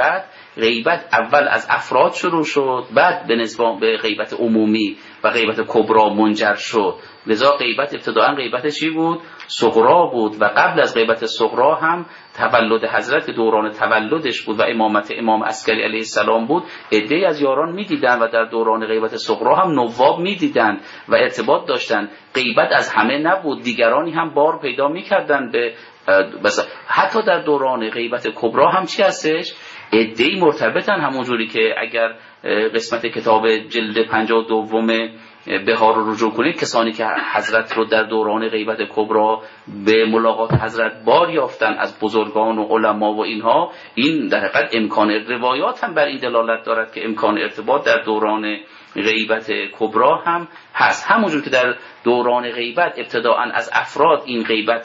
غیبت اول از افراد شروع شد، بعد به غیبت عمومی و غیبت کبرا منجر شد. لذا غیبت ابتداءً غیبت چی بود؟ صغرا بود و قبل از غیبت صغرا هم تولد حضرت که دوران تولدش بود و امامت امام عسکری علیه السلام بود، عده‌ای از یاران می‌دیدن و در دوران غیبت صغرا هم نواب می‌دیدن و ارتباط داشتن. غیبت از همه نبود، دیگرانی هم بار پیدا می‌کردن به حتی در دوران غیبت کبرا هم چی هستش؟ عده‌ای مرتبطن، همونجوری که اگر قسمت کتاب جلد 52 بهار رو رجوع کنید، کسانی که حضرت رو در دوران غیبت کبرا به ملاقات حضرت بار یافتن از بزرگان و علما و اینها، این در حقیقت امکان روایات هم بر این دلالت دارد که امکان ارتباط در دوران غیبت کبرا هم هست. همونجور که در دوران غیبت ابتداءً از افراد این غیبت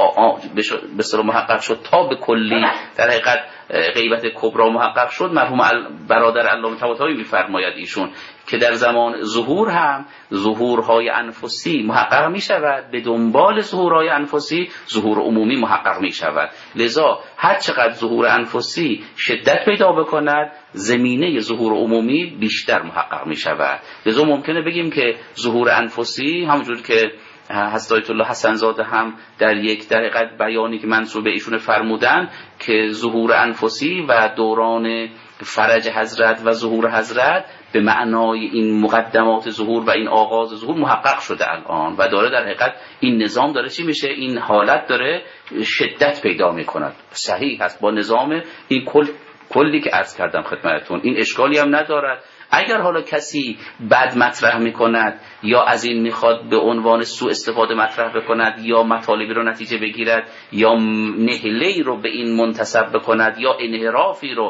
به صورت محقق شد تا به کلی در حقیقت غیبت کبرا محقق شد. مرحوم برادر علامه طباطبایی می‌فرماید ایشون که در زمان ظهور هم ظهورهای انفسی محقق می شود، به دنبال ظهورهای انفسی ظهور عمومی محقق می شود. لذا هر چقدر ظهور انفسی شدت پیدا بکند، زمینه ظهور عمومی بیشتر محقق می شود. لذا ممکنه بگیم که ظهور انفسی همونجور که حضرت آیت الله حسن زاده هم در یک در حقیقت بیانی که منسوب به ایشون فرمودن که ظهور انفسی و دوران فرج حضرت و ظهور حضرت به معنای این مقدمات ظهور و این آغاز ظهور محقق شده الان و داره در حقیقت این نظام داره چی میشه، این حالت داره شدت پیدا میکند. صحیح هست با نظام این کلی که عرض کردم خدمتتون، این اشکالی هم ندارد. اگر حالا کسی بد مطرح میکند یا از این میخواد به عنوان سوء استفاده مطرح بکند یا مطالبی رو نتیجه بگیرد یا نهله‌ای رو به این منتسب بکند یا انحرافی رو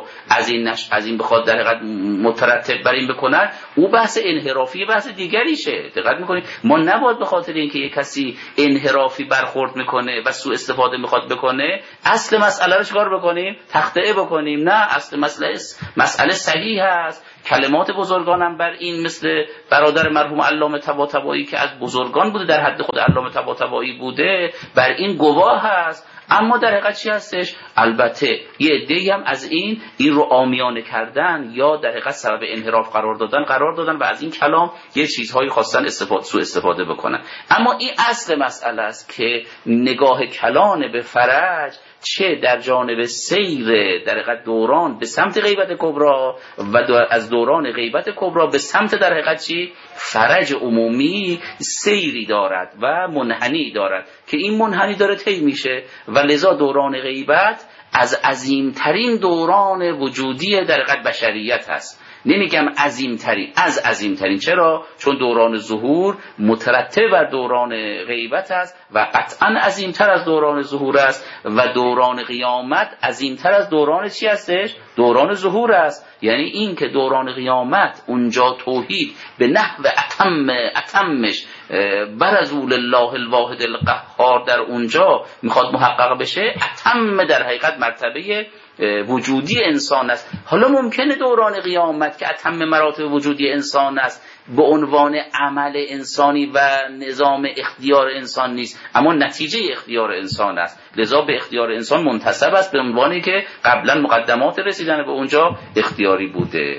از این بخواد در حقیقت مترتب بر این بکند، او بحث انحرافی بحث دیگریشه. دقت میکنید ما نباید به خاطر اینکه یک کسی انحرافی برخورد میکنه و سوء استفاده میخواد بکنه اصل مسئله رو چیکار بکنیم؟ تخطئه بکنیم. نه، اصل مسئله صحیح هست. کلمات بزرگانم بر این مثل برادر مرحوم علامه طباطبایی که از بزرگان بوده، در حد خود علامه طباطبایی بوده، بر این گواه هست. اما در حقیقت چی هستش؟ البته یه عده‌ای هم از این رو عامیانه کردن یا در حقیقت سبب انحراف قرار دادن و از این کلام یه چیزهایی خواستن سوء استفاده بکنن. اما این اصل مسئله است که نگاه کلان به فرج چه در جانب سیر در حقیقت دوران به سمت غیبت کبرا و از دوران غیبت کبرا به سمت در حقیقت چی؟ فرج عمومی سیری دارد و منحنی دارد که این منحنی داره طی میشه و لذا دوران غیبت از عظیمترین دوران وجودی در حقیقت بشریت هست. نمیگم عظیمترین، از عظیمترین. چرا؟ چون دوران ظهور مترتب بر دوران غیبت است و قطعا عظیمتر از دوران ظهور است و دوران قیامت عظیمتر از دوران چی هستش؟ دوران ظهور است. یعنی این که دوران قیامت اونجا توحید به نحو اتمش برزول الله الواحد القهار در اونجا میخواد محقق بشه، اتم در حقیقت مرتبه وجودی انسان است. حالا ممکنه دوران قیامت که اتم مراتب وجودی انسان است به عنوان عمل انسانی و نظام اختیار انسان نیست، اما نتیجه اختیار انسان است. لذا به اختیار انسان منتسب است به عنوانی که قبلا مقدمات رسیدن به اونجا اختیاری بوده.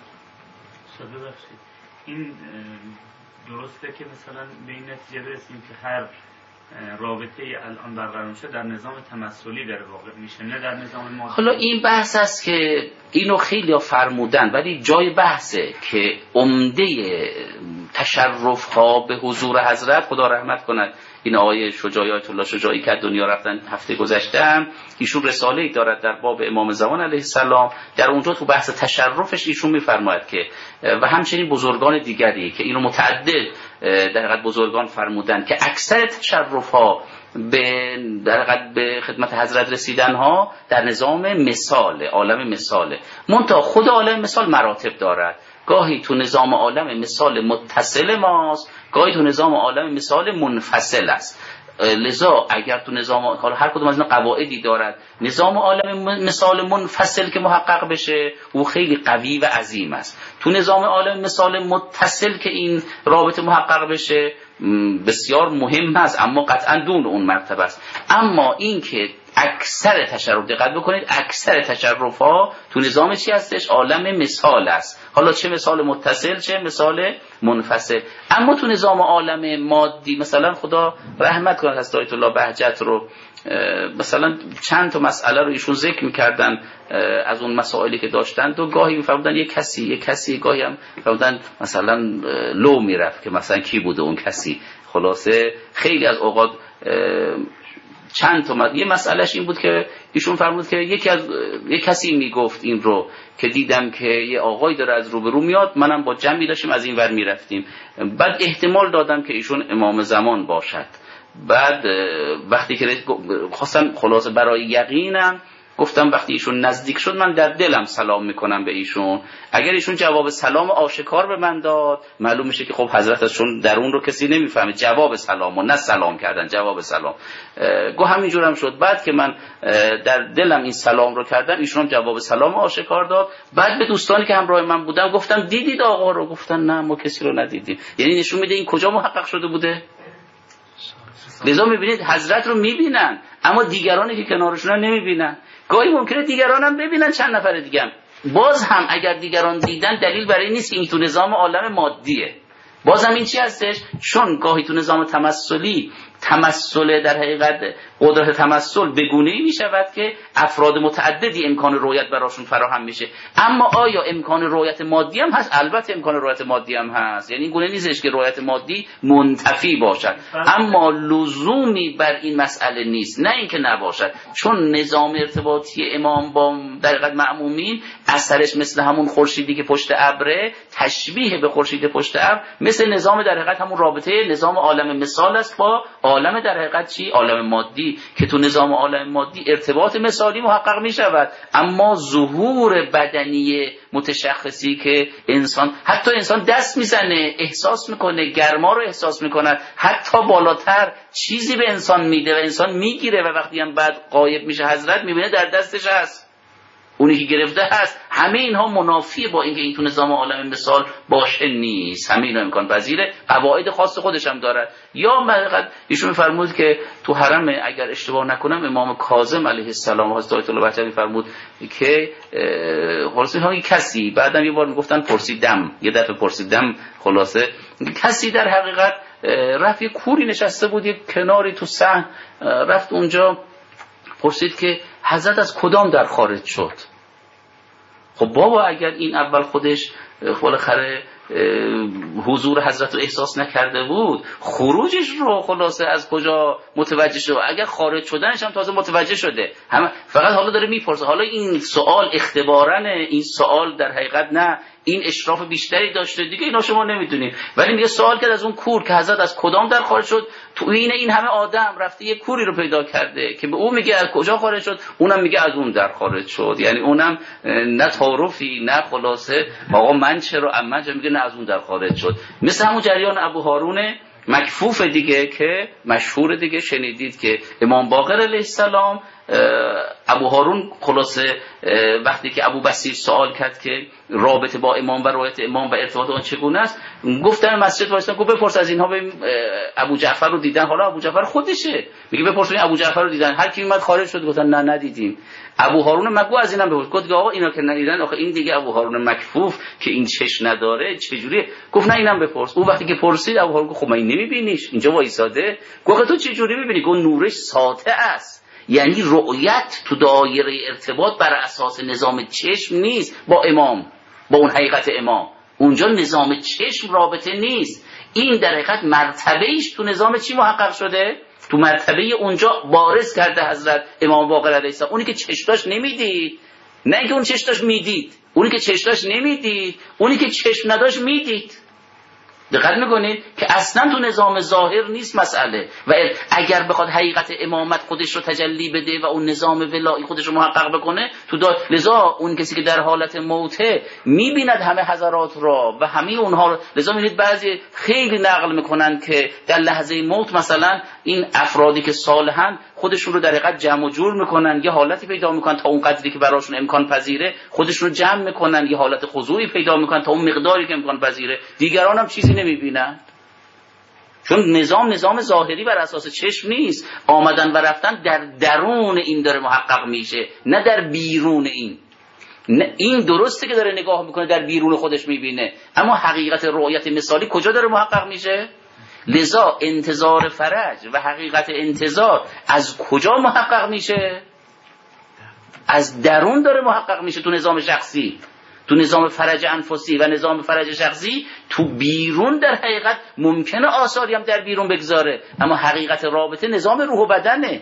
این درسته که مثلا به این نتیجه برسیم که هر رابطه الان برقرار میشه در نظام تمثلی در واقع میشه، نه در نظام مادی. حالا این بحث است که اینو خیلی ها فرمودن، ولی جای بحثه که عمده تشرف ها به حضور حضرت، خدا رحمت کند این آقای شجاعی آیت الله شجاعی که دنیا رفتن هفته گذشتم، ایشون رساله‌ای دارد در باب امام زمان علیه السلام، در اونجا تو بحث تشرفش ایشون میفرماید که و همچنین بزرگان دیگری که اینو متعدد در حقیقت بزرگان فرمودن که اکثر تشرف ها به خدمت حضرت رسیدن ها در نظام مثال، عالم مثاله. منتها خود عالم مثال مراتب دارد. گاهی تو نظام عالم مثال متصل ماست، گاهی تو نظام عالم مثال منفصل است. لذا اگر تو نظام حالا هر کدوم از اینا قواعدی دارد، نظام عالم مثال منفصل که محقق بشه او خیلی قوی و عظیم است. تو نظام عالم مثال متصل که این رابطه محقق بشه بسیار مهم است، اما قطعا دون اون مرتبه است. اما این که اکثر تشرف، دقت بکنید، اکثر تشرف ها تو نظام چی هستش؟ عالم مثال است، حالا چه مثال متصل چه مثال منفصل. اما تو نظام عالم مادی مثلا خدا رحمت کنه از آیت الله بهجت رو، مثلا چند تا مسئله رو ایشون ذکر می‌کردن از اون مسائلی که داشتن و گاهی می‌فرمودن یک کسی گاهی هم می‌فرمودن مثلا لو میرفت که مثلا کی بوده اون کسی. خلاصه خیلی از اوقات چند تا یه مسئلهش این بود که ایشون فرمود که یک کسی میگفت این رو که دیدم که یه آقای داره از روبرو میاد، منم با جمعی داشتیم از این ور میرفتیم، بعد احتمال دادم که ایشون امام زمان باشد. بعد وقتی که خواستم خلاصه برای یقینم گفتم وقتی ایشون نزدیک شد من در دلم سلام میکنم به ایشون. اگر ایشون جواب سلام آشکار به من داد معلوم میشه که خب حضرت ازشون درون رو کسی نمیفهمه، جواب سلام و نه سلام کردن، جواب سلام. گو همینجورم شد. بعد که من در دلم این سلام رو کردم ایشون هم جواب سلام آشکار داد. بعد به دوستانی که همراه من بودن گفتم دیدید آقا رو؟ گفتن نه ما کسی رو ندیدیم. یعنی نشون میده این کجا محقق شده بوده. لذا میبینید حضرت رو میبینن اما دیگرانی که کنارشون نمیبینن. گاهی ممکنه دیگران هم ببینن چند نفر دیگه هم. باز هم اگر دیگران دیدن دلیل برای این نیست که این تو نظام عالم مادیه. باز هم این چی هستش؟ چون گاهی تو نظام تمثلی تمثل در حقیقت قدرت تمثل به گونه‌ای میشود که افراد متعددی امکان رؤیت براشون فراهم میشه. اما آیا امکان رؤیت مادی هم هست؟ البته امکان رؤیت مادی هم هست. یعنی این گونه نیستش که رؤیت مادی منتفی باشد، اما لزومی بر این مسئله نیست، نه اینکه نباشد. چون نظام ارتباطی امام با در حقیقت مأمومین اثرش مثل همون خورشیدی که پشت ابره، تشبیه به خورشید پشت ابر، مثل نظام در حقیقت همون رابطه نظام عالم مثال است با عالم در حقیقت چی؟ عالم مادی، که تو نظام عالم مادی ارتباط مثالی محقق می شود، اما ظهور بدنی متشخصی که انسان، حتی انسان دست میزنه احساس میکنه، گرما رو احساس میکنه، حتی بالاتر چیزی به انسان میده و انسان میگیره و وقتی هم بعد غایب میشه حضرت میبینه در دستش هست، اونی که گرفته هست. همه اینها منافی با اینکه این تو نظام عالم مثال باشه نیست. همه اینا امکان پذیره، قواعد خاص خودش هم داره. یا مثلا ایشون میفرمود که تو حرم اگر اشتباه نکنم امام کاظم علیه السلام حضرت آیت الله بهجت میفرمود که خلاصه همین کسی، بعدم یه بار میگفتن پرسیدم، یه دفعه پرسیدم، خلاصه کسی در حقیقت رفت یه کوری نشسته بود یک کناری تو صحن، رفت اونجا پرسید که حضرت از کدام در خارج شد. خب بابا اگر این اول خودش بالاخره حضور حضرت رو احساس نکرده بود، خروجش رو خلاصه از کجا متوجه شد؟ اگر خارج شدنش هم تازه متوجه شده، همه فقط حالا داره میپرسه. حالا این سوال اختبارن، این سوال در حقیقت نه این اشراف بیشتری داشته دیگه، اینا شما نمیدونید. ولی میگه سوال کرد از اون کور که حضرت از کدام در خارج شد. تو این همه آدم رفته یه کوری رو پیدا کرده که به اون میگه از کجا خارج شد، اونم میگه از اون در خارج شد. یعنی اونم نه تعارفی نه خلاصه آقا من چرا میگه نه از اون در خارج شد. مثل همون جریان ابو هارون مکفوف دیگه که مشهور دیگه، شنیدید که امام باقر علیه السلام ابو هارون خلاصه وقتی که ابو بصیر سوال کرد که رابطه با امام و روایت امام و ارتباط آن چگونه است، گفتن مسجد وایسن گفت بپرس از اینها، به ابو جعفر رو دیدن. حالا ابو جعفر خودشه میگه بپرسین ابو جعفر رو دیدن، هر کی اومد خارج شد گفتن نه ندیدیم. ابو هارون مگو از اینم بپرس، گفت آقا اینا که ندیدن آخه این دیگه ابو هارون مکفوف که این چش نداره چجوریه؟ گفت نه اینم بپرس. اون وقتی که پرسید ابو هارون گفت خب من نمیبینیش اینجا وایساده. گفت تو چجوری میبینی؟ گفت نورش ساطع است. یعنی رؤیت تو دایره ارتباط بر اساس نظام چشم نیست با امام، با اون حقیقت امام. اونجا نظام چشم رابطه نیست. این در حقیقت مرتبه ایش تو نظام چی محقق شده؟ تو مرتبه اونجا بارز کرده حضرت امام باقر علیه السلام. اونی که چشمش نمیدید، نه اینکه اون چشمش میدید، اونی که چشمش نمیدید، اونی که چشم نداشت میدید. دقت میکنید که اصلا تو نظام ظاهر نیست مسئله. و اگر بخواد حقیقت امامت خودش رو تجلی بده و اون نظام ولایی خودش رو محقق بکنه لذا اون کسی که در حالت موته میبیند همه حضرات را و همه اونها رو، لذا میبینید بعضی خیلی نقل میکنن که در لحظه موت مثلا این افرادی که صالحن خودشون رو در حقیقت جمع و جور میکنن، یه حالتی پیدا میکنن تا اون قدری که براشون امکان پذیره، خودشون رو جمع میکنن، یه حالت خضوعی پیدا میکنن تا اون مقداری که امکان پذیره، دیگران هم چیزی نمیبینن. چون نظام ظاهری بر اساس چشم نیست، آمدن و رفتن در درون این داره محقق میشه، نه در بیرون این. این درسته که داره نگاه میکنه در بیرون خودش میبینه، اما حقیقت رؤیت مثالی کجا داره محقق میشه؟ لذا انتظار فرج و حقیقت انتظار از کجا محقق میشه؟ از درون داره محقق میشه. تو نظام شخصی، تو نظام فرج انفسی و نظام فرج شخصی، تو بیرون در حقیقت ممکنه آثاری هم در بیرون بگذاره، اما حقیقت رابطه نظام روح و بدنه.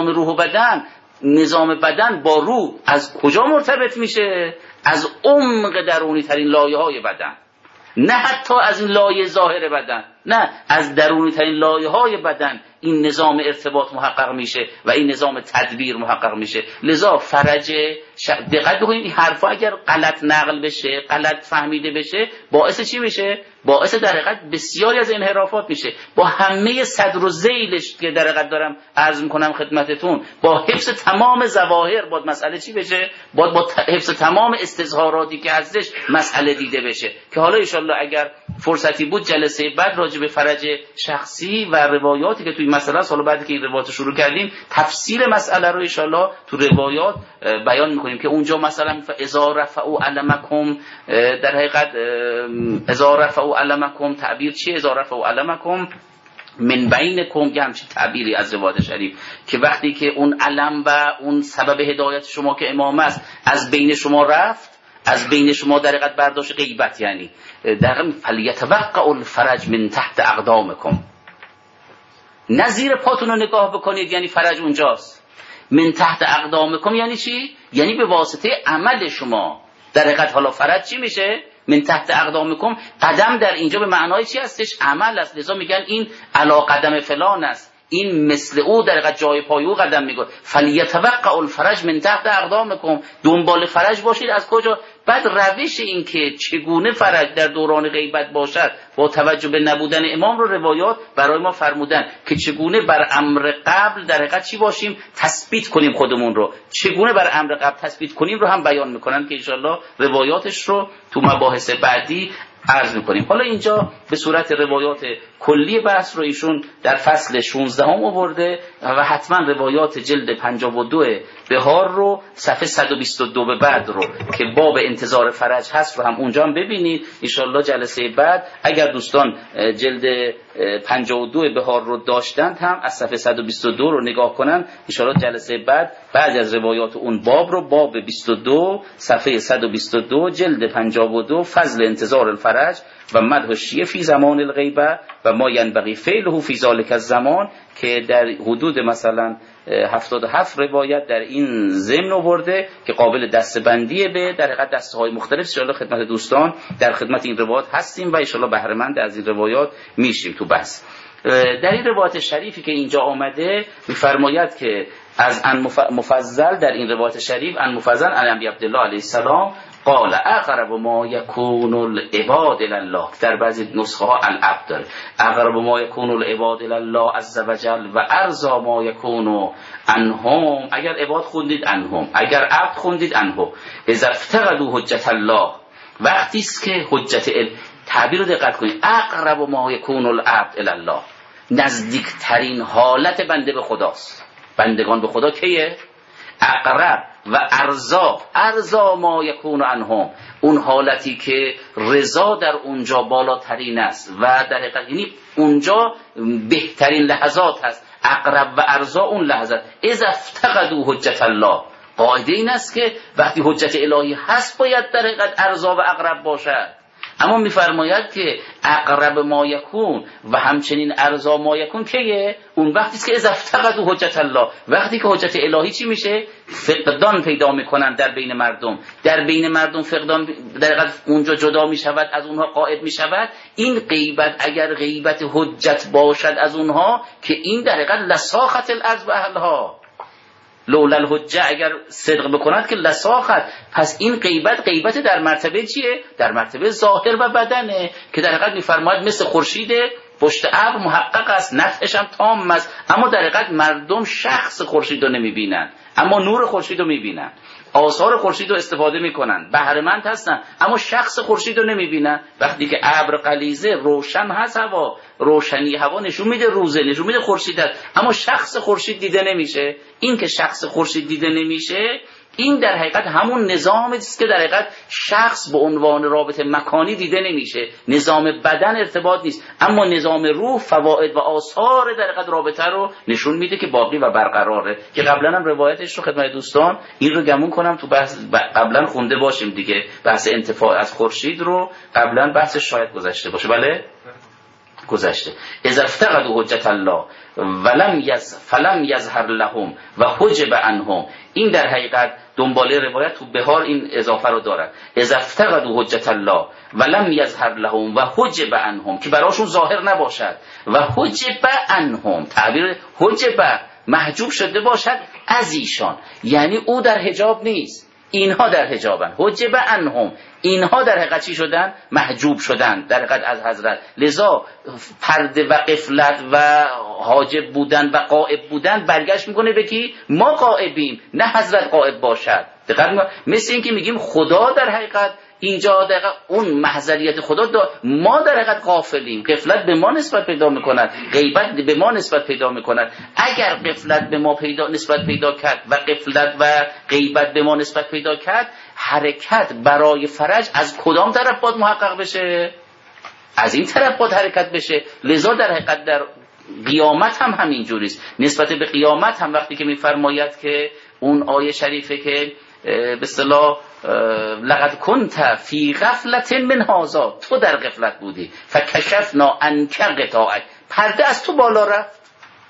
نظام بدن با روح از کجا مرتبط میشه؟ از عمق درونی ترین لایه های بدن، نه حتی از این لایه ظاهر بدن، نه، از درونی ترین لایه های بدن این نظام ارتباط محقق میشه و این نظام تدبیر محقق میشه. لذا فرج دقت بکنید این حرفا اگر غلط نقل بشه، غلط فهمیده بشه، باعث چی میشه؟ باعث در حقیقت بسیاری از انحرافات میشه. با همه صدر و ذیلش که در حقیقت دارم عرض میکنم خدمتتون، با حفظ تمام ظواهر باید مسئله چی بشه؟ باید با حفظ تمام استظهاراتی که هستش مسئله دیده بشه، که حالا ان شاءالله اگر فرصتی بود جلسه بعد راجع به فرج شخصی و روایاتی که توی مسئله است، حالا بعد که این روایات شروع کردیم تفسیر مسئله رو ان شاءالله تو روایات بیان میکنیم که اونجا مثلا اذا رفعوا علمکم، در حقیقت اذا رفعوا علمکم تعبیر چیه؟ اذا رفعوا علمکم من بینکم، که همچین تعبیری از روایت شریف که وقتی که اون علم و اون سبب هدایت شما که امام است از بین شما رفت، از بین شما در حقیقت برداشت غیبت، یعنی در حقیقت فلیتوقع الفرج من تحت اقدامکم، نه زیر پاتون رو نگاه بکنید، یعنی فرج اونجاست. من تحت اقدامکم یعنی چی؟ یعنی به واسطه عمل شما. در حقیقت حالا فرج چی میشه؟ من تحت اقدامکم، قدم در اینجا به معنای چی هستش؟ عمل است. لذا میگن این علا قدم فلان است، این مثل او در حقیقت جای پای او قدم میگه. فلیتوقع الفرج من تحت اقدامکم، دنبال فرج باشید. از کجا؟ بعد روش این که چگونه فرج در دوران غیبت باشد با توجه به نبودن امام رو روایات برای ما فرمودن که چگونه بر امر قبل در حقیقت چی باشیم؟ تثبیت کنیم خودمون رو. چگونه بر امر قبل تثبیت کنیم رو هم بیان میکنن که انشالله روایاتش رو تو مباحث بعدی عرض میکنیم. حالا اینجا به صورت روایات کلی بحث رو ایشون در فصل 16 آورده و حتما روایات جلد 52 بهار رو صفحه 122 به بعد رو که باب انتظار فرج هست رو هم اونجا هم ببینید. انشالله جلسه بعد اگر دوستان جلد 52 بهار رو داشتند هم از صفحه 122 رو نگاه کنن، انشالله جلسه بعد از روایات اون باب رو، باب 22 صفحه 122 جلد 52 فضل انتظار الفرج و مدح الشیعه فی زمان الغیبه و ما ینبغی فعله فی ذلک الزمان، که در حدود مثلا 77 روایت در این ضمن آورده که قابل دسته‌بندی به در حقیقت دسته‌های مختلف. ان شاءالله خدمت دوستان در خدمت این روایات هستیم و ان شاءالله بهره مند از این روایات میشیم تو بحث. در این روایت شریفی که اینجا آمده می‌فرماید که از ان مفضل در این روایت شریف ان مفضل عن ابی عبدالله علیه السلام قال اقرب ما یکون العباد الی الله، در بعضی نسخه ها العبد داره، اقرب ما یکون العباد الی الله عز وجل و ارضا ما یکون عنهم، اگر عباد خوندید عنهم، اگر عبد خوندید عنهم، اذا افتقدوا حجت الله، وقتی است که حجت تعبیر رو دقت کنید، اقرب ما یکون العبد الی الله، نزدیکترین حالت بنده به خداست. بندگان به خدا کیه؟ اقرب و ارزا ما یکون عنهم، اون حالتی که رضا در اونجا بالاترین است و در حقیقت یعنی اونجا بهترین لحظات هست. اقرب و ارزا اون لحظات. اذا افتقدوا حجت الله، قاعده این است که وقتی حجت الهی هست باید در حقیقت ارزا و اقرب باشد. اما میفرماید که اقرب ما یکون و همچنین ارضا ما یکون کیه؟ اون وقتی است که اذا افتقدوا حجت الله، وقتی که حجت الهی چی میشه؟ فقدان پیدا میکنن در بین مردم، در بین مردم فقدان در حقیقت اونجا جدا میشود، از اونها غائب میشود. این غیبت اگر غیبت حجت باشد از اونها، که این در حقیقت لساخت الارض و اهلها، لولا الحجه، اگر صدق بکند که لساخت. پس این غیبت در مرتبه چیه؟ در مرتبه ظاهر و بدنه، که در حقیقت میفرماید مثل خورشید پشت ابر محقق است، نفعش هم تام است، اما در حقیقت مردم شخص خورشید رو نمیبینن، اما نور خورشید رو میبینن، آثار خورشید رو استفاده میکنن، بهره مند هستن، اما شخص خورشید رو نمیبینن. وقتی که ابر غلیظه روشن هست، هوا روشنی هوا نشون میده روزه، نشون میده خورشید است، اما شخص خورشید دیده نمیشه. این که شخص خورشید دیده نمیشه، این در حقیقت همون نظامی است که در حقیقت شخص به عنوان رابطه مکانی دیده نمیشه، نظام بدن ارتباط نیست، اما نظام روح فواید و آثار در حقیقت رابطه رو نشون میده که باقی و برقراره. که قبلا هم روایتش رو خدمت دوستان این رو گمون کنم تو بحث قبلا خونده باشیم دیگه، بحث انتفاع از خورشید رو قبلا بحثش شاید گذشته باشه. بله گذشته. اذا افتقدوا حجت الله فلم یظهر لهم و حجب عنهم. این در حقیقت دنباله روایت تو بهار این اضافه رو دارد. اذا افتقدوا حجت الله ولم یظهر لهم و حجب عنهم، که براشون ظاهر نباشد، و حجب عنهم، تعبیر حجب محجوب شده باشد از ایشان، یعنی او در حجاب نیست، اینها در حجابن. حجب عنهم، اینها در حقیقت چی شدن؟ محجوب شدن در حقیقت از حضرت. لذا پرده و غفلت و حاجب بودن و غائب بودن برگشت میکنه به کی؟ ما غائبیم، نه حضرت غائب باشد. دقیقاً مثل این که میگیم خدا در حقیقت اینجا دقیقا اون محضریت خدا ما در حقیقت غافلیم، غفلت به ما نسبت پیدا میکند، غیبت به ما نسبت پیدا میکند. اگر غفلت به ما نسبت پیدا کرد و غفلت و غیبت به ما نسبت پیدا کرد، حرکت برای فرج از کدام طرف باید محقق بشه؟ از این طرف باید حرکت بشه. لذا در حقیقت در قیامت هم همین جوریست. نسبت به قیامت هم وقتی که میفرماید که اون آیه شریفه که به اصطلاح لقد کنت فی غفلت من هذا، تو در غفلت بودی، فکشفنا عنک غطاءک، پرده از تو بالا رفت.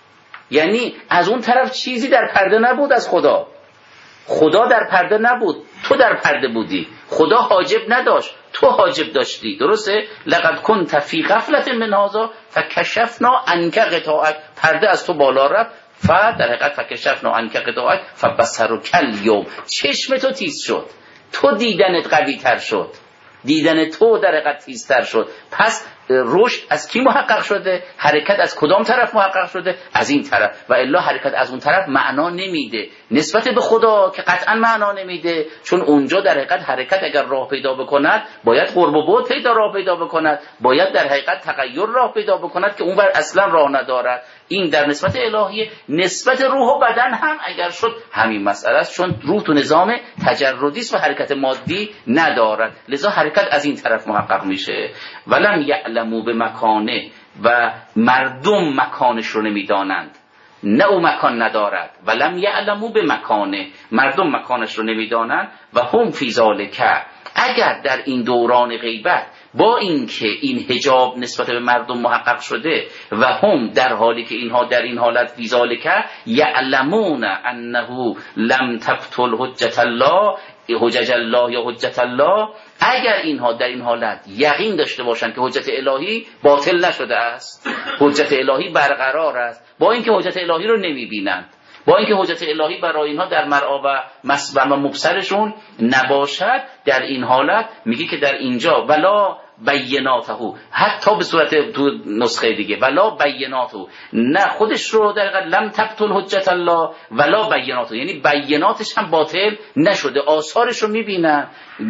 یعنی از اون طرف چیزی در پرده نبود از خدا، خدا در پرده نبود، تو در پرده بودی. خدا حاجب نداشت، تو حاجب داشتی. درسته؟ لقد کنت فی غفلت من هذا فکشفنا عنک غطاءک، پرده از تو بالا رفت. در حقیقت فکشفنا عنک غطاءک فبصرک الیوم، چشم تو تیز شد، تو دیدنت قوی تر شد، دیدن تو در حقیقت تیزتر شد. پس رشد از کی محقق شده؟ حرکت از کدام طرف محقق شده؟ از این طرف. و الا حرکت از اون طرف معنا نمیده نسبت به خدا، که قطعا معنا نمیده، چون اونجا در حقیقت حرکت اگر راه پیدا بکند باید قرب و بعد راه پیدا بکند، باید در حقیقت تغییر راه پیدا بکند که اون بر اصلا راه ندارد. این در نسبت الهیه. نسبت روح و بدن هم اگر شد همین مسئله است، چون روح تو نظام تجردی است و حرکت مادی ندارد، لذا حرکت از این طرف محقق میشه. ولم یعلموا بمکانه، و مردم مکانش رو نمیدانند، نه او مکان ندارد. ولم یعلموا بمکانه، مردم مکانش رو نمیدانند. و هم فی ذالک، اگر در این دوران غیبت با اینکه این حجاب نسبت به مردم محقق شده و هم در حالی که اینها در این حالت فی ذالک یعلمون انه لم تبطل حجت الله، حجج الله یا حجت الله، اگر اینها در این حالت یقین داشته باشند که حجت الهی باطل نشده است، حجت الهی برقرار است، با اینکه حجت الهی رو نمیبینند، با اینکه حجت الهی برای اینها در مرعا و مسبر و مبصرشون نباشد، در این حالت میگه که در اینجا ولا بیناته، حتی به صورت تو نسخه دیگه ولا بیناته، نه خودش رو در حقیقت لم تبطل حجت الله ولا بیناته، یعنی بیناتش هم باطل نشده، آثارش رو میبینن،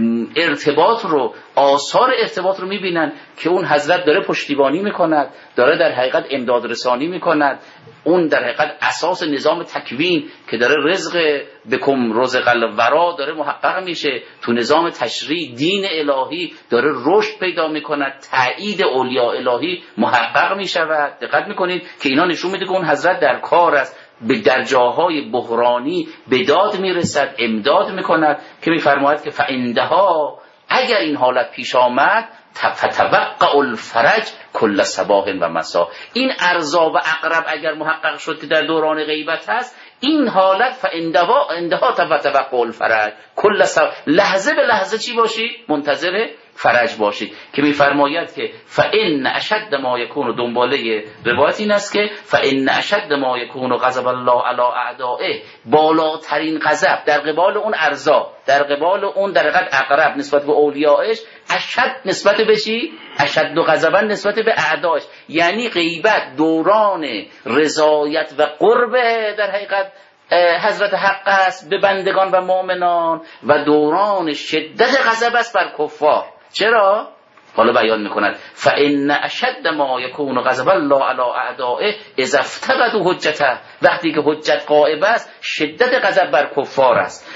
ارتباط رو، آثار ارتباط رو میبینن که اون حضرت داره پشتیبانی میکند، داره در حقیقت امداد رسانی میکند، اون در حقیقت اساس نظام تکوین که داره رزق بکم رزق الورا داره محقق میشه، تو نظام تشریع دین الهی داره رشد پیدا میکند، تایید اولیاء الهی محقق میشود. دقت میکنید که اینا نشون میده که اون حضرت در کار است، به در جاهای بحرانی به داد میرسد، امداد میکند، که میفرماید که فعندها، اگر این حالت پیش آمد فتوقع الفرج کل صباح و مسا. این ارزا و عقرب اگر محقق شد که در دوران غیبت هست، این حالت فاندها تتوقع الفرج کل صباح، لحظه به لحظه چی باشی؟ منتظر فرج باشید. که میفرماید که فان اشد ما یکون، دنباله روایت این است که فان اشد ما یکون غضب الله علی اعدائه، بالاترین غضب در قبال اون ارزا، در قبال اون در حقیقت عقرب نسبت به اولیائش، اشد نسبت به چی؟ اشد و غضبا نسبت به اعدائش. یعنی غیبت دوران رضایت و قرب در حقیقت حضرت حق است به بندگان و مؤمنان، و دوران شدت غضب است بر کفار. چرا؟ حالا بیان میکند فان اشد ما یکون غضب الله علی اعدائه اذا افتقدوا حجته، وقتی که حجت غائب است شدت غضب بر کفار است.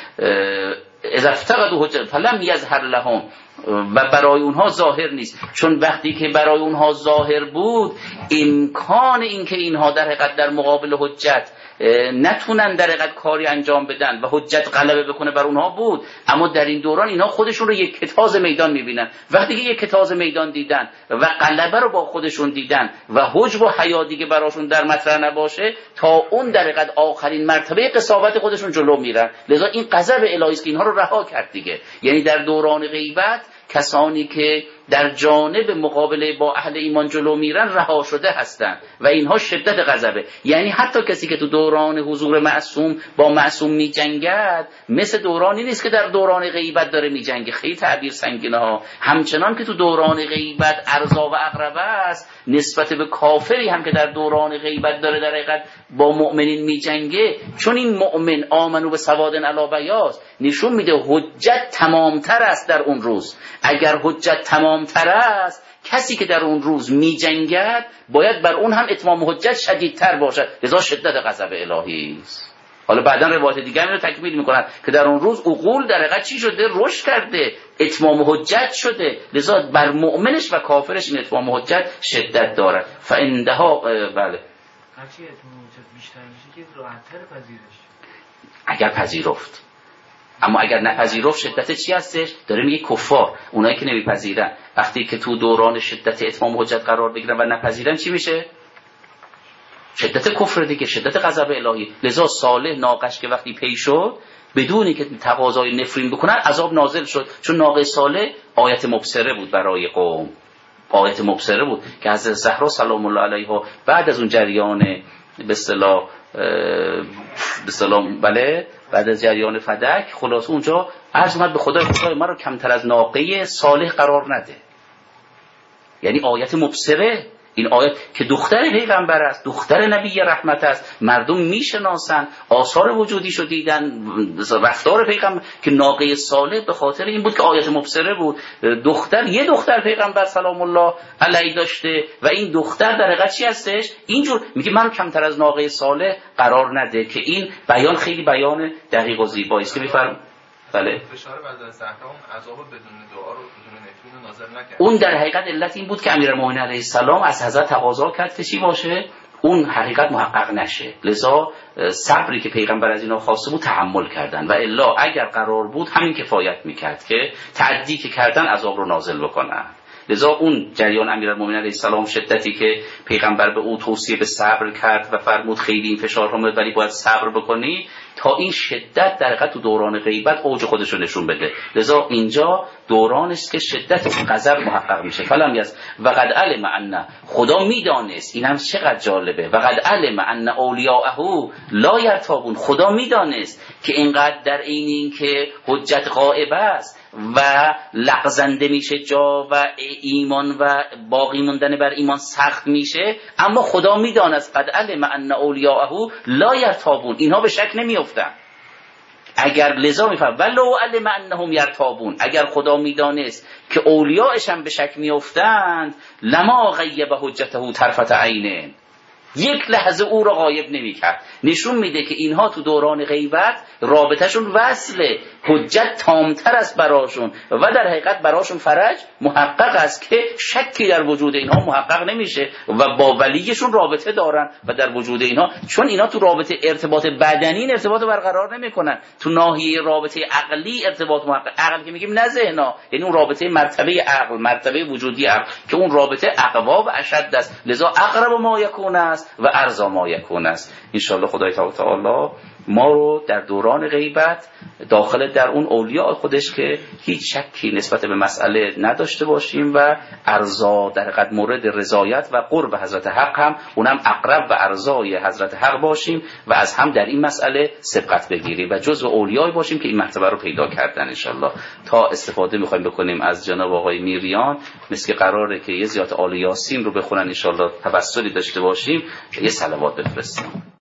اذا افتقدوا حجته فلم یظهر لهم، و برای اونها ظاهر نیست، چون وقتی که برای اونها ظاهر بود امکان این که اینها در حقیقت در مقابل حجت نتونن در حقیقت کاری انجام بدن و حجت غلبه بکنه بر اونها بود. اما در این دوران اینها خودشون رو یک کتاز میدان میبینن. وقتی که یک کتاز میدان دیدن و غلبه رو با خودشون دیدن و حجب و حیا دیگه براشون در مطرح نباشه، تا اون در حقیقت آخرین مرتبه قساوت خودشون جلو میرن. لذا این غضب الهی است که اینها رو رها کرد دیگه. یعنی در دوران غیبت کسانی که در جانب مقابله با اهل ایمان جلو میرن رها شده هستند و اینها شدت غضبه. یعنی حتی کسی که تو دوران حضور معصوم با معصوم میجنگد مثل دورانی نیست که در دوران غیبت داره میجنگه. خیلی تعبیر سنگینه ها. همچنان که تو دوران غیبت ارزا و عقربه است، نسبت به کافری هم که در دوران غیبت داره در حقیقت با مؤمنین میجنگه، چون این مؤمن آمنو به سواد علی بیاض، نشون میده حجت تمامتر است در اون روز. اگر حجت تمامتر است، کسی که در اون روز می جنگد باید بر اون هم اتمام حجت شدیدتر باشد، لذا شدت غضب الهی است. حالا بعدا روایت دیگه رو تکمیل میکنن که در اون روز عقول در حقیقت چی شده؟ رشد کرده، اتمام حجت شده، لذا بر مؤمنش و کافرش این اتمام حجت شدت دارد. فاندها بله، هرچی اتمام حجت بیشتر میشه که راحت‌تر پذیرش، اگر پذیرفت. اما اگر نپذیرفت شدت چی هستش؟ داره میگه کفار، اونایی که نمیپذیرن، وقتی که تو دوران شدت اتمام حجت قرار بگیرن و نپذیرن چی میشه؟ شدت کفر دیگه، شدت غضب الهی. لذا صالح ناقش که وقتی پی شد بدونی که تقاضای نفرین بکنن عذاب نازل شد، چون ناقه صالح آیت مبصره بود برای قوم، آیت مبصره بود که حضرت زهرا سلام الله علیها بعد از اون جریان به اصطلاح بله، بعد از جریان فدک خلاص اونجا عرض اومد به خدای من رو کمتر از ناقه صالح قرار نده. یعنی آیت مبصره، این آیت که دختر پیغمبر است، دختر نبی رحمت است، مردم میشناسن، آثار وجودیشو دیدن، رفتار پیغمبر که ناقه صالح به خاطر این بود که آیت مبصره بود. یه دختر پیغمبر سلام الله علیه داشته و این دختر در حقیقت چی هستش؟ اینجور میگه منو کمتر از ناقه صالح قرار نده، که این بیان خیلی بیان دقیق و زیبایی است که میفرم. بله، فشار بعد از زهرا اون عذاب بدون دعا رو بدون نفرین نازل نکرد. اون در حقیقت علت این بود که امیرالمومنین علیه السلام از حضرت تقاضا کرد که چی باشه؟ اون حقیقت محقق نشه. لذا صبری که پیغمبر از اینا خواسته بود تحمل کردن، و الا اگر قرار بود همین کفایت میکرد که تعدی که کردن عذاب رو نازل بکنن. لذا اون جریان امیرالمومنین علیه السلام، شدتی که پیغمبر به او توصیه به صبر کرد و فرمود خیلی این فشارها میاد ولی باید صبر بکنی، تا این شدت در حقیقت تو دوران غیبت اوج خودش رو نشون بده. لذا اینجا دورانی است که شدت غضب محقق میشه. فلم یز وقد علم ان، خدا میدانست، این هم چقدر جالبه، وقد علم ان اولیاءه لا یرتابون، خدا میدانست که اینقدر در این که حجت غائب است و لغزنده میشه جا و ایمان و باقی موندن بر ایمان سخت میشه، اما خدا میدانست قد علم ان اولیاءه لا یرتابون، اینها به شک نمیافتن. اگر لذا میفهم ولو علم انهم یرتابون، اگر خدا میدانست که اولیاءش هم به شک میافتند، لما غیب حجته طرفت عین، یک لحظه او را غایب نمی‌کرد. نشون میده که اینها تو دوران غیبت رابطهشون وصله، حجت تامتر است براشون و در حقیقت براشون فرج محقق است که شکی در وجود اینها محقق نمیشه و با ولیشون رابطه دارن و در وجود اینها، چون اینا تو رابطه ارتباط بدنی ارتباط برقرار نمیکنن، تو ناحیه رابطه عقلی ارتباط محقق، عقل که میگیم نه ذهنا، یعنی اون رابطه مرتبه عقل، مرتبه وجودی عقل که اون رابطه اقوا و اشد است، لذا اقرب ما یکون است و ارضا ما یکون است. ان شاء الله خدای تعالی ما رو در دوران غیبت داخل در اون اولیاء خودش که هیچ شکی نسبت به مسئله نداشته باشیم و ارضا در حقیقت مورد رضایت و قرب حضرت حق هم اونم اقرب و ارضای حضرت حق باشیم و از هم در این مسئله سبقت بگیریم و جزو اولیای باشیم که این مرتبه رو پیدا کردن. ان شاء الله تا استفاده می‌خوایم بکنیم از جناب آقای میریان، مثل که قراره که یه زیارت آل یاسین رو بخونن ان شاء الله توسلی داشته باشیم، یه صلوات بفرستیم.